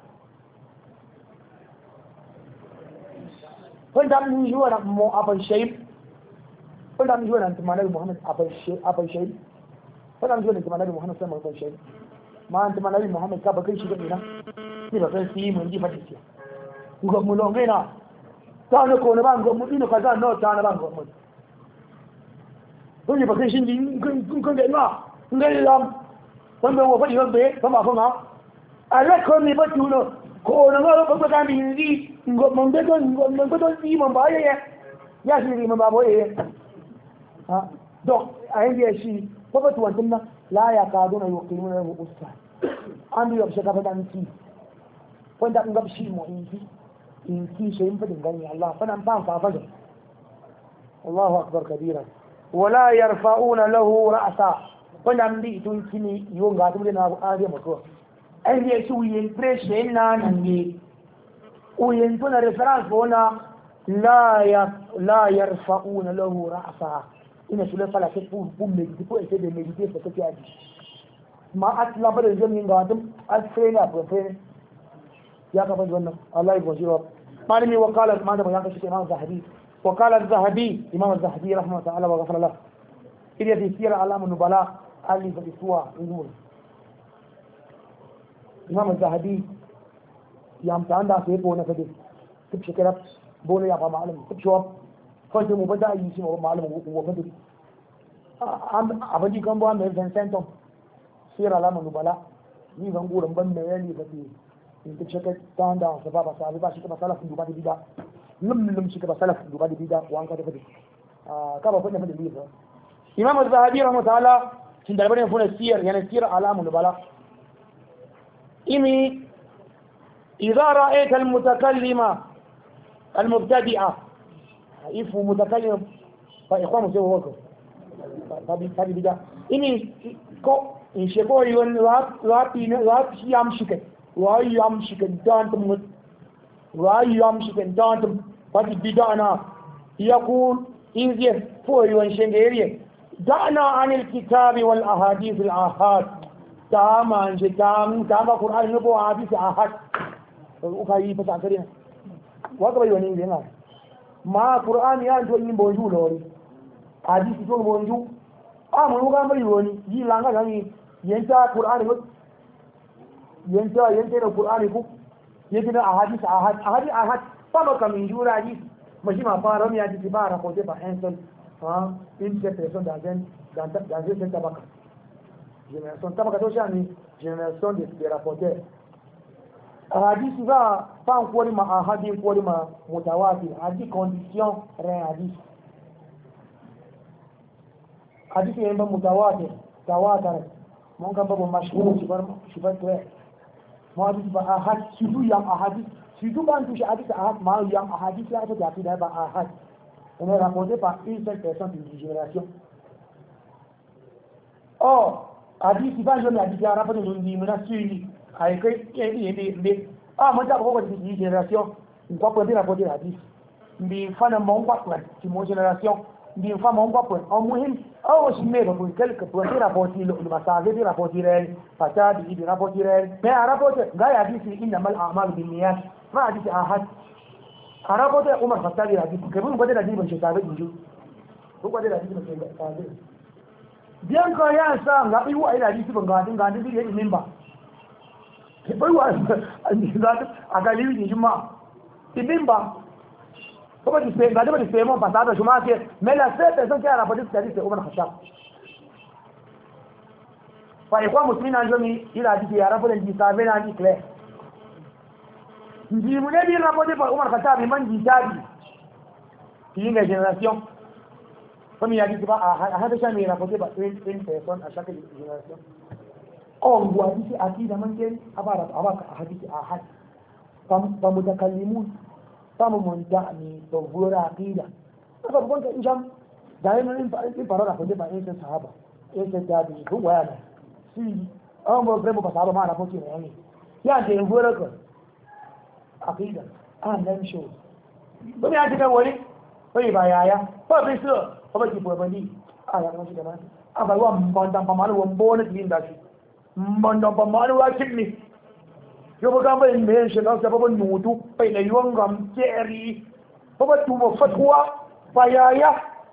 من جوانا مو أبن شيء فانت من جوانا أنت ما نبي محمد أبن شيء فانت من جوانا أنت ما نبي محمد سلم أبن شيء ما أنت ما نبي محمد كابا كل شيء كنا كذا كان في من دي فتيسيا وقام ملونغينا تانا كون بان قام مدينة كذا نو تانا بان قام مد توني بكل شيء نكون كنا نقول wanda wa faɗi wanda ya kama kuma a lakon ne ba tuno ko na ga ba ga min ri ngomon beton imam ba ya shi imam ba boye ha donc a yanzu shi ko ba tuwan dinna la ya kaduna yuqimuna lahu usta an yi yabshe gaba dan ki wanda an gab shi mu in ki shi in fadin gani Allah fa nan fa fa Allahu akbar kabira wala yarfa'una lahu ra'sa wanda mbi tun kini yiwon ga tumure na ade mutuwa ai ne shi uyen pressure na nan ne uyen tuna reference bona la yarfa'una lahu ra'sa ina shi la fala ke pu me di ko ese de mediter ce que aji ma atla ba da jami ga dum alfena profene ya ka fa wannan Allah ya bashira malami wa qala ma da bayan shi imam zahabi wa qala az-zahabi imam az-zahabi rahimahullah wa ghafara lahu إذا في سيرة علام النبلاء اللي في السواء يقول إمام الذهبي يام تعندى في بونا فدي تبش كرب بونا يا معلم تبشوب فانت مبدأ يسمى معلم ومدري أبدي كم بوان من سنتهم سيرة علام النبلاء يقول نقول رمبن ميالي فدي تبش كرب تعندى سبابة سابقة شكرا مسألة في دبادي بدا lum shi ka salaf duba da bida wa an ka da fadi ka ba fadi fadi bida imam az-zahabi rahimahullah tin da bane funa siyar yana siyar alamul bala imi idza ra'aita al-mutakallima al-mubtadi'a ifu mutakallim fa ikhwanu sai wako tabi bida imi ko in sheko yon rapi yam shikan wa yam shikan dantum wa yam shikan dantum fadi bidana yaqul in zai fo yon shengeriye da'na anil kitabi wal ahadith al ahad taman jitam tama qur'an ne bo hadith ahad uka yi fata kare wa ga yon ne na ma qur'an ya to yin bonju lori hadith to bonju mun ga mai woni yi langa gani yanta qur'ani ko yanta da qur'ani ko yake da ahadith sama kamin jura ji mashi ma fara mi yaji bara ko te ba enson in ce person da zai tabaka generation tabaka to shani generation de rapporteur ahadith za fan ko ma ahadith ko ma mutawatir hadi condition hadith yin ban mutawatir tawatar mun kan babu mashhur shi bar to ma hadith ba ahad shi du yam ahadith shi du ban tu shi hadith ahad ma yam ahadith ya ta tafi da ba ahad on est rapporté par une seule personne d'une génération hadith ba jo hadith ya rapporté d'une génération ai kai yedi mun ta ba ko d'une génération ko ko bi rapporté hadith bi fana mon kwa ci mo génération bi fa mon kwa en muhim shi me ba quelque pour rapporter le massage bi rapporter fata bi rapporter mais rapporter ga hadith inna mal a'mal bin niyyat ma hadith ahad rapporter Umar Khattabi hadith kabun ko da hadith ban shekabe jinju ko da hadith ban shekabe biyan ko ya sa ga biyu ai hadith ban ga din bi yadi memba ke bai wa a galibi jinju ma memba comme tu sais, regardez le paiement passage, je m'en sais, mais la seule personne qui a rapporté ce hadith, c'est Omar Khattab. Par quoi Muslim Anjomi, il a dit qu'il a rapporté une savait a dit clair. Il dit, vous n'avez bien rapporté par Omar Khattab, il m'a dit ça. Il y a une génération. Comme il a dit, il a rapporté par une personne à chaque génération. On doit dire à qui demande à hadith ahad. Pas mutakallimun. Sama mun da'ni to gura aqida aka gonka injam da yin farara ko ba yin sahaba yin tabi ko wala si mo grebo ba sahaba ma na foki ne ya de gura ko aqida nan sho ba ya diga wani bai ba yaya ba bai so ba ki bo bani ya kan shi da ma aba wa mbanda pa malu mbona tin da shi mbanda pa malu wa kinni yo ba ga bai me shi na sababa nutu bai na yon gam jeri ba tu ba fatwa ba yaya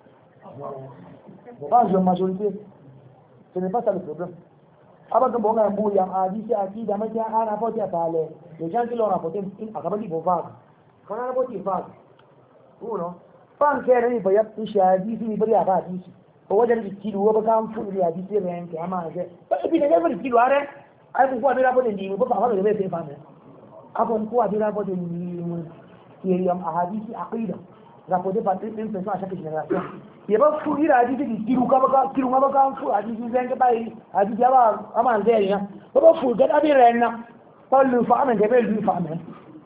ba je majorité ce n'est pas ça le problème aba ga bonga mbu ya hadisi akida ma ja ana poti pale les gens qui l'ont rapporté akabali bo va kana rapporté va uno pan kere ni ba ya hadisi ni bari aba hadisi o wajen kilu ba kan fu ni hadisi ren ke ama je ba bi ne ga kilu are ai ku kwa bila bote ndimu ba ba le be fa me akon ku bila bote ndimu ye yam ahadisi aqida rapporté par une personne à chaque génération ye ba fu ira hadisi di kiru ka fu hadisi zenge bai hadisi aba ama nzeri na ba fu ga abi renna pallu fa amen de be lu fa amen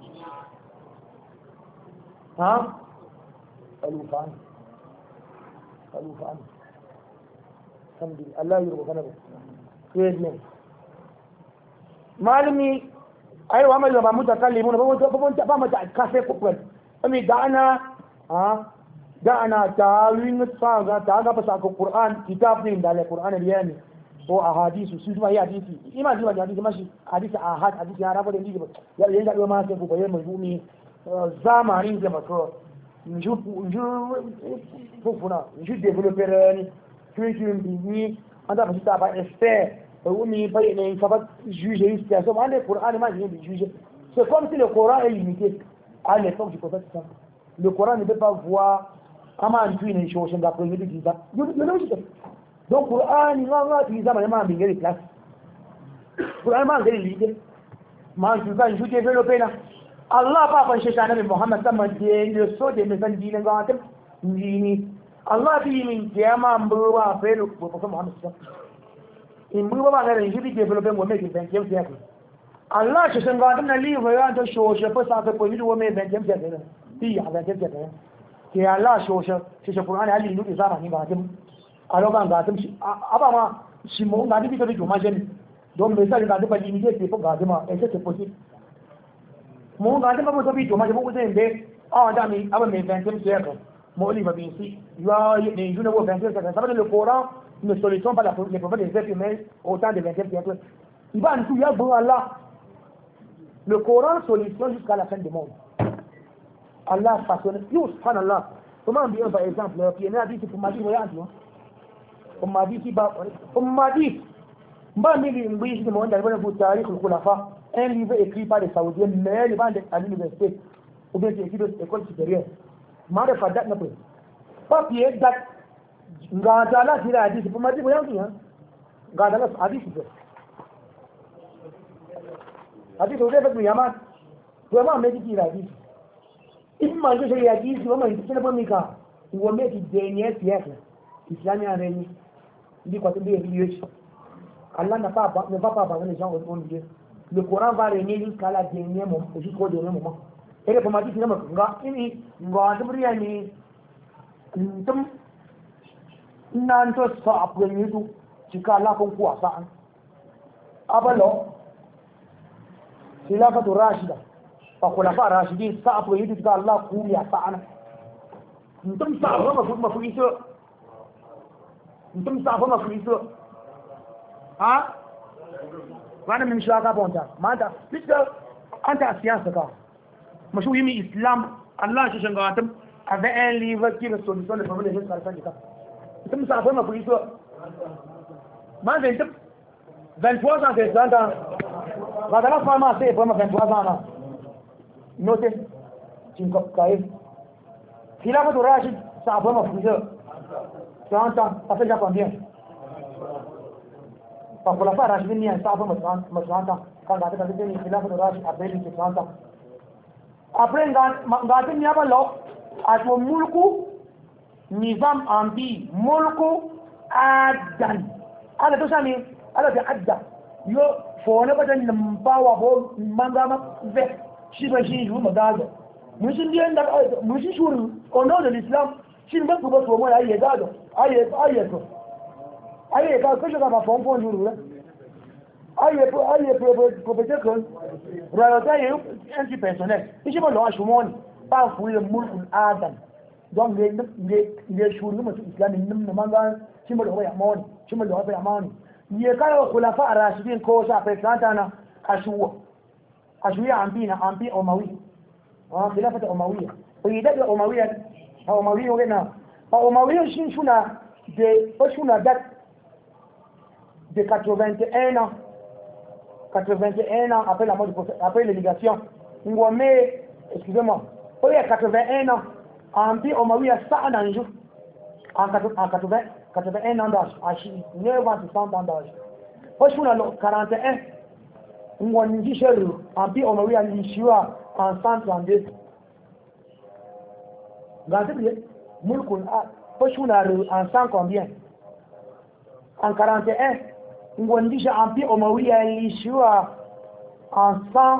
pallu fa alhamdulillah Allah yurbu kana ba malami ai wa mai ba mutakallimun ba mu ta kafe kokon ami da'ana ta'awin saga ta ga fasa ko Qur'an kitab din da Qur'an yani ko ahadisu su ma hadisi ima ji ba hadisi mashi hadisi ahad hadisi ya rabu da ni ya yanga da ma sai ko bayan mazumi zamanin da mako nju développer ni curriculum ni anda ba ba expert oui, il faut pas juger une situation. Le Coran est juger. C'est comme si le Coran est limité. À l'époque du prophète, le Coran ne peut pas voir comment tuer les choses d'après le dit ça. Donc, le Coran, il va utiliser vraiment les classes. Le Coran est limité. Mais je vais développer là. Allah fa fan shi Nabi Muhammad sama de so de me san dinin ga ta ni Allah bi min jama mbuwa fe lu ko Muhammad in mbuwa ba ga shi bi develop mo me ke ben kem ya Allah shi san ga na li wa ya to sho she fa sa ko ni wo me ben kem ya ne ti ya ben kem ya ke Allah sho she Qur'ani ali ni zama ni ba tim alo ga ga tim aba ma shi mo ga bi to bi juma jen don me sai ga ba ni ke ko ga ma e se possible mo ga ba to bi juma jen mo zen be da mi aba me ben kem ya mo li ba bi si ya ne juna wo ben kem ya ça le Coran ne solution pas les problèmes des êtres humains au temps de 20e siècle il va nous ya bon Allah le Coran solution jusqu'à la fin du monde Allah façonne yo subhanallah comment bien par exemple puis il y a dit pour madi voyant on m'a dit mba mili mbi shi mo ndal bana pour tarikh al khulafa un livre écrit par des saoudiens mais il va à l'université ou bien écrit de école supérieure ma da fadat na papier date nga dala tira hadisi pour madi voyant nga dala hadisi hadisi au début yaman vraiment me dit hadisi imma je ya hadisi wama ntisina kwa mika uwame ki dernier siècle islami a réuni dit quoi tu dis Allah ne va pas abandonner les gens au monde de Dieu. Le Coran va régner jusqu'au dernier moment. Et le Coran dit que وانا من شاكا بونتا ماذا لسه انت السياسه كا مشو يمي اسلام الله شيشن غاتم avec un livre qui est solution de problème jusqu'à la fin du temps tu ça vraiment pour ça moi j'ai 23 ans c'est 30 ans va dans la pharmacie c'est vraiment 23 ans là notez cinco cahier Khilafa de Rashid ça vraiment pour ça 30 ans ça fait déjà combien pour la faire Rashid ni ça vraiment 30 ans quand on a fait ni Khilafa de Rashid après les 30 ans après ngatin ya ba lo asmo mulku nizam ambi mulku adan ala to sami ala bi adda yo fo ne badan lambawa bo mangama ve shi ba shi yu magazo mun shi ndiyan da mun shi shuru ono de l'islam shi ba ku ba so mo aye gado aye ka ko joga ba fon fon juru aye peut-être que royauté est anti-personnel ici ba lo ashumoni ba fu le mulku adan donc les shuru mu islami nim manga shi ba lo ya moni shi ba lo ya moni ye kala khulafa ar-rashidin ko sa pe santana ashwiya ambi umawi khilafat umawiya ويدعي أمويا أمويا وغنا أمويا شنا date de 81 ans après la mort après l'émigration excusez-moi il y a 81 ans Empire Omawiya ça en jour en 81 ans d'âge à 9 ans 100 ans d'âge au shuna 41 ngwanji sheru Empire Omawiya lishiwa en 132 Gazette mulkun au shuna en 100 combien en 41 ngwanji Empire Omawiya lishiwa en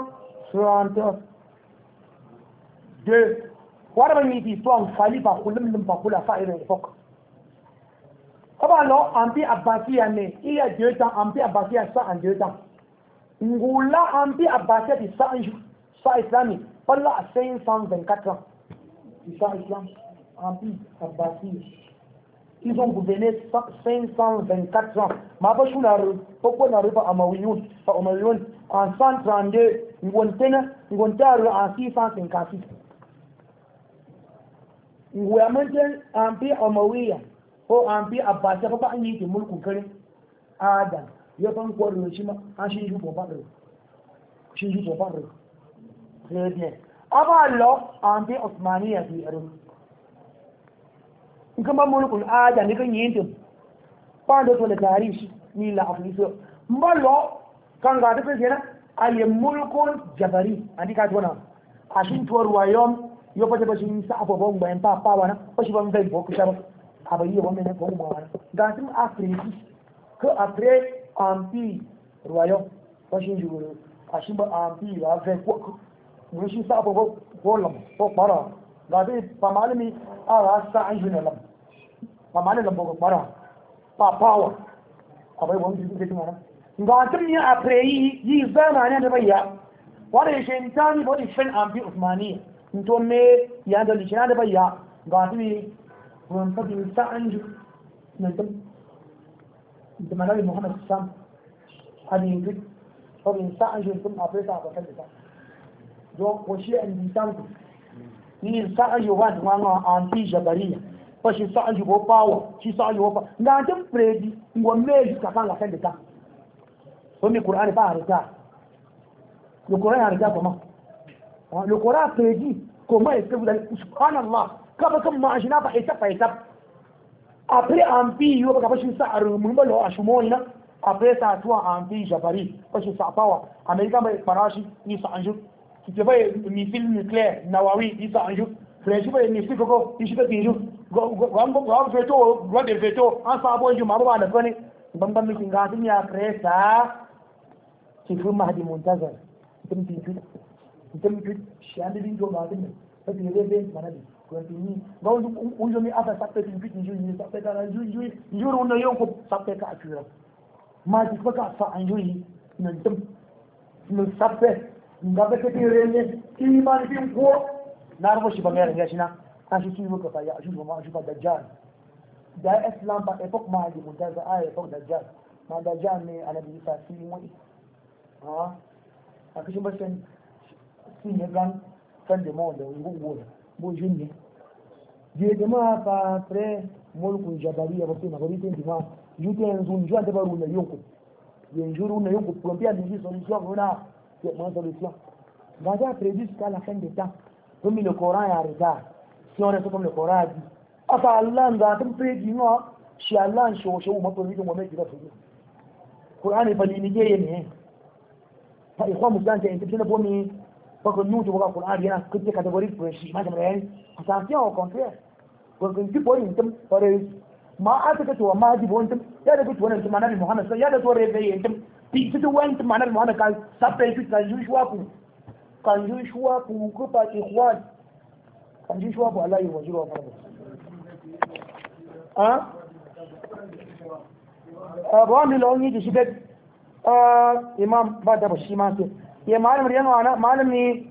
132 What about me histoire khalifa kullum lim pa kula fa irin époque Abalo Empire Abbaside né il y a 2 ans Empire Abbaside ça en 2 ans Ngula Empire Abbaside ça islamique voilà 524 ans ça islam Empire Abbaside ils ont gouverné 524 ans ma ba shuna pourquoi na riba amawiyun en 132 ngontaru en 656 Ngwamentin Empire Omawiya ko Empire Abbaside ko ba an yi mulku kare Adam ya ban kwaro shi ma an shi ju boba re très bien aba lo Empire Osmaniya bi aro in kuma mulku Adam ne kan yin din ba da to da tarihi ni la afriso mbalo kan ga da kenan al mulku jabari andika tona ashin tuwar wayon yo pata bashin sa apo bon bayan pa wana bashi ban bai bo kusa abayi bon ne ko mo wana ga tim afriki ko après ampi royon bashin juro ashin ba ampi wa ve ko mun shi sa apo bo lam ko para ga dai pamalmi ara sa an juna lam pamalmi lam bo para pa power abai bon ji ke tumana ga tim ni après yi zamana da bayya wanda shi intani bo di fen ampi usmaniya to me ya da lishina da bayya ga tuni wan fadin sa'anju nan da malami muhammad sam hadin gid fadin sa'anju tun afesa ba kan da do ko shi an di tam ni sa'anju wan wan an ti jabariya ko shi sa'anju bo power shi sa'anju bo ga tun predi ngome ka kan la kan da ko mi qur'ani ba harita le qur'ani harita kuma le Coran prédit comment est-ce que vous allez, subhanallah, comme machina ba étape par étape. Après Ampi, yo ba shi sa arumba lo ashumona, après ça toi Ampi Jabari, ba shi sa power. America ba parashi ni sa anju. Qui te va missile nucléaire Nawawi ni sa anju. French ba missile koko, ni shi ba tinju. Go veto, en sa bo ju ma ba na kone. Bambam mi kinga tin ya après ça, qui fu Mahdi Muntazar. Mutum shi an bin jo ba din sai ne zai mana ne ko ni ba unjo mi asa sappe tin fitin juyi sappe ka juyi juro no yonko sappe ka akira ma di ko ka sa an juyi nan dum no sappe ngabe ke tirene ki ma ni ko narbo shi ba mere ya shina an shi ki ko ka ya shi ma shi ba dajjal da islam ba epok ma di muntaza ay epok dajjal ma dajjal ne annabi isa shi mu a kishin basin ne gan kan da mawa da gugu da bojin ne je jama'a fa pre mulkun jabariya ba sai na bari tin jama'a yute yanzu ni da baro na yonku yanzu na yonku propia di solution ona ke ma solution ga da prédit à la fin des temps comme le Coran ya rega si on reste comme le Coran dit aka Allah ga tun prédit no shi Allah shi wo ma to ni mo me jira su Coran ne bali ni je ne fa ikhwan muslimin ta intabina bomi parce que nous, tu vois, Coran vient que des catégories pour les chimères de attention au contraire. Parce que tu peux dire, par exemple, ma ata que tu as ma dit bon, il y a des que tu as demandé Mohamed, il y a des que tu as réveillé, puis tu as demandé Mohamed quand ça fait plus quand je choix pour que pas tu crois, quand je choix pour Allah il va jouer hein? Bon, nous l'avons dit, je suis imam bada ba shi ma sai ya malam riyan wana malam ni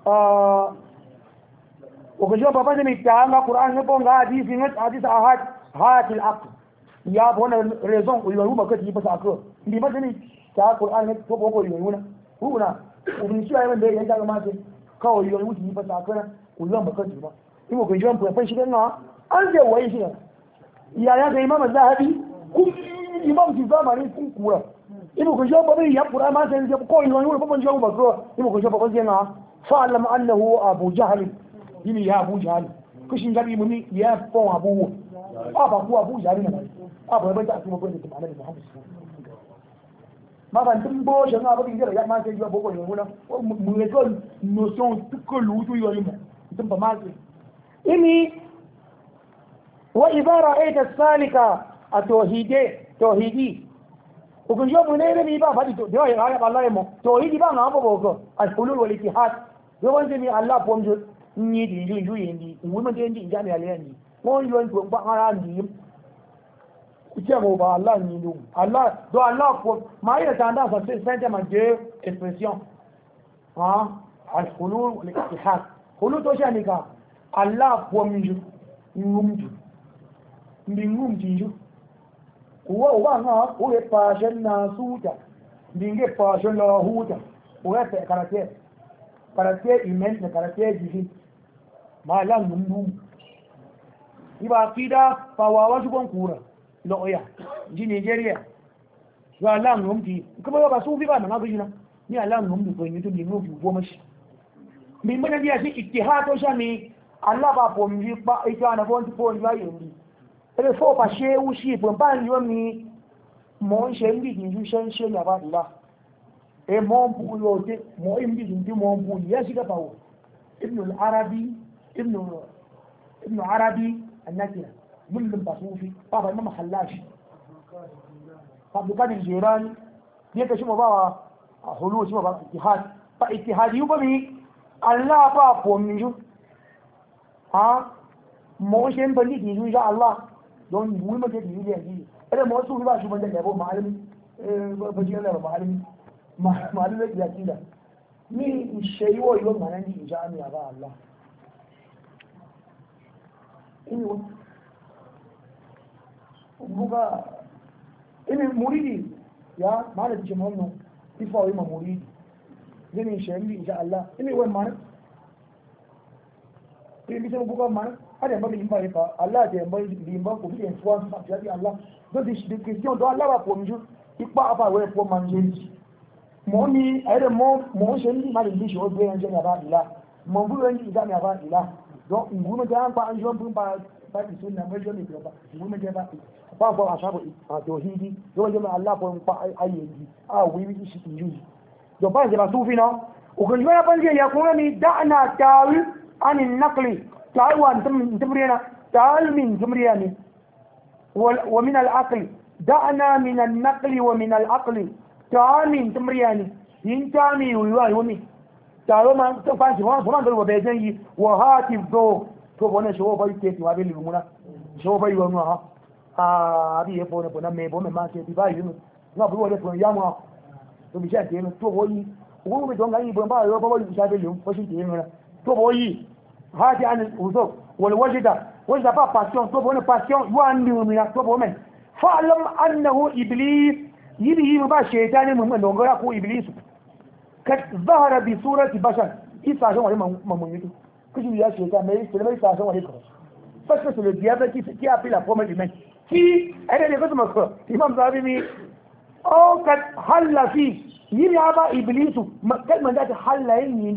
o ga jo baba ne ta ga qur'an ne bon ga hadisi ne hadisi ahad hatil aql ya bona raison o yoru maka ji ba sa ko ndi ba ne ta qur'an ne to bo ko yoru na huna ubin shi ayi da yan da ma sai kawai yoru ji ba sa ko na o yoru maka ji ba imo ko jo fa shi na an je wai shi ya ga imam zahabi kun imam ji zamani kun kura imo ko jobo bi ya qur'an ma sai ko ni wani babban jobo ba ko imo ko jobo ko zena fa'lam annahu abu jahl yini ya abu jahl kushin gabi muni ya fon abu abu jahl ne ba ba ta kuma ko ne annabi muhammad ma ban tum bo je na ba bi ya ma sai jobo ko ni wona mu ne ko notion ko lutu yo ni tum ba ma ini wa idha ra'aita as-salika tauhidi ukunjo munene ni ba fadi to yo ya Allah mo to yi ba na bo ko al hulul wal ittihad yo wanje ni Allah pomjo ni di ju yindi wuma de ndi jami ale ndi mo yo nto ba ara ndi ite mo ba Allah ni do Allah ko ma ira tanda sa sente ma je expression al hulul wal ittihad hulul to shani ka Allah pomjo ngumju ndingumju uwa nga uwe passion na suta binge passion la huta uwe te karate imen na karate jihi malan mundu iba kida pawawa su kura lo oya ji Nigeria wa lan numti kuma ba su bi ba na gujina ni alan numdu ko yitu ni nufi go mashi mi mana dia shi ittihado shami Allah ba pomji ba ita na bon po ya yindi ele fo pa she u shi pon ban yo mi mo she ndi ni shen she ya ba Allah e mo bu yo te mo imbi ndi mo bu ya shi ka bawo ابن العربي ابن عربي النكرة ملم بصوفي بابا ما خلاش عبد القادر الجيراني ديك شو بابا حلول شو بابا اتحاد فاتحاد يبني الله بابا منجو ها موشن بني دي ان شاء الله دون يقول ما تدي دي دي انا ما سو با شو بنده لابو معلم بجي الله معلم معلم يا كده مي الشيء هو يوم ما عندي جامع يا الله ايوه buga ina muridi ya malam jama'a ifa yi ma muridi zai shari'i insha Allah ina wani mana ina bisa buga mana ada yang bagi imba ifa Allah ada yang bagi imba ko bi influence fa jadi Allah do this the question do Allah ba ko mju ipa apa we ko manjeji mo ni ayre mo shari'i ma di shi o gbe anje ya ba ila mo bu ran ga ya ba ila do ngunu da pa anjo bu ba di sunna ba jo ni ba ngunu da ba ba asabu tauhidi do jama Allah ko fa ayyi wiwi shi yi do ba jira sufi na ukunjwa ya panje ya kuma ni da'na tawi anin naqli tawa tamrina ta'al min tamriyani wa min al-aql da'na min an-naqli wa min al-aql ta'al min tamriyani in tami wiwa yomi tawo ma to fa ji wa do be jan yi wa hatif do to bona shi wo ba ke ti wa be limuna shi wo ba yi wa ha àbí ẹ̀fọ́ ọ̀nà pọ̀nà mẹ́bọ̀ mẹ́má ṣe ti báyìí nù ní àbúrò ọdẹ fún ìyá wọn tó bí ṣe àti ẹnu tó bọ́ yìí owó mi tó ń ga yìí bọ́n bá rẹ̀ bọ́bọ́ yìí ṣáde lè ń fọ́ṣí ti ẹnu rẹ̀ tó bọ́ yìí háàtì àni òṣò wọ̀lẹ̀ wọ́ṣídà bá passion tó bọ́ ní passion yóò ní òmìnira tó bọ́ mẹ́ fa'alam annahu iblis yìí bá ṣe ta ní mọ̀mọ́ lọ́gọ́rá kó iblis kad zahara bi surati bashar isa ṣe wọ̀nyí mọ̀mọ́ yìí kí ṣe yà ṣe ta mẹ́rin isa ṣe wọ̀nyí kọ̀ fẹ́sẹ̀ sọ̀rọ̀ diabẹ́tì tí a fi la fọ́mọ́ ìmẹ́ في أنا قلت مكة إمام ظالمي أو قد حل فيه يبي أبا إبليس كلمة ذات حل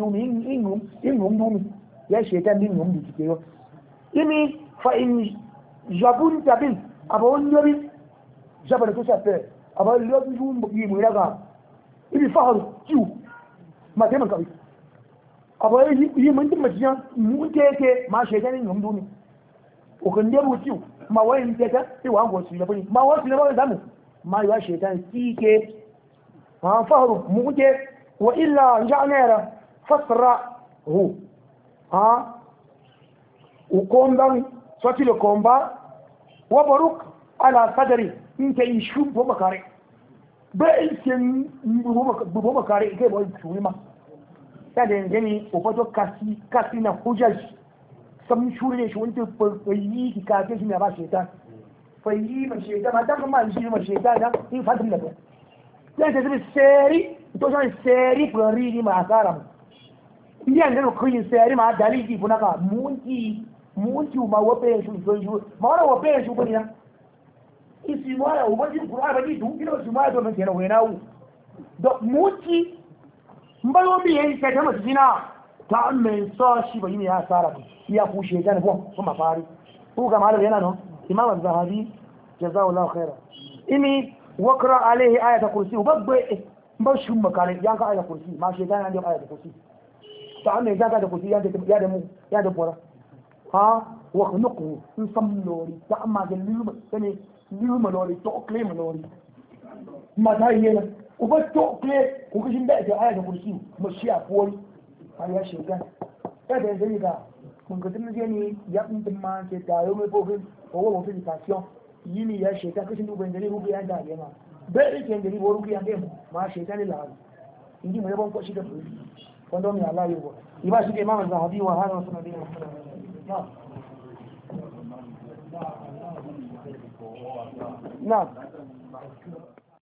إنهم دومي يا شيطان منهم بكتير إني فإن جابون تبين أبون يبي جابر تسافر أبون يبي يوم يمرقا إني فهر جو ما تمن كبي أبون يمنت مجيان مونتك ما شيطان إنهم دومي وكن يبو جو ma wayin teta ti wa go su yabuni ma wasu ne ba zamu ma ya shaytan tike ha fahru muje wa illa ja'nara fasra hu ha ukomban soti le komba wa baruk ala sadri inta ishu bo makare ba ikin bo makare ke bo tuima ya da ngeni o foto kasi na hujaj sam shure shi wanda fayi ki kafe shi ne ba shaitan fayi ma shaitan ma dan ma shi ma shaitan da in fadin da ya ce zai seri to sai seri prori ni ma asara ndiye ngeno kuni seri ma dalili funaka munti ma wape shi zonju ma wala wape shi kuni na isi mara ubaji Qur'an ba ji duk kilo shi ma do men kenan wena u do munti mbalo bi yayi ka ta masjina ta amme so shi ba yi ya asara ya ku shaitan kuma fari ko ga malam yana no imam az-zahabi jazakallahu khaira ini wakra alaihi ayat kursi babbe bashin makare yan ka ayat kursi ma shaitan an da ayat kursi ta amme ga da kursi ya da mu ya da bora ha wa khnuqu in samlori ta amma da luma sane luma lori to claim lori ma ta yana uba to claim ko kishin da ayat kursi mu shi afuwai ya shaitan kada yanzu ga mun ga tun ne ya din ma ke tayo mai bofin ko wa modification yini ya shaitan kishin duban da rubu ya da yana bai yake da rubu rubu ya da ma shaitan ne lawa inji mai ban ko shi da buri wanda mai Allah yau ba shi ke imam zahabi wa hada sunan na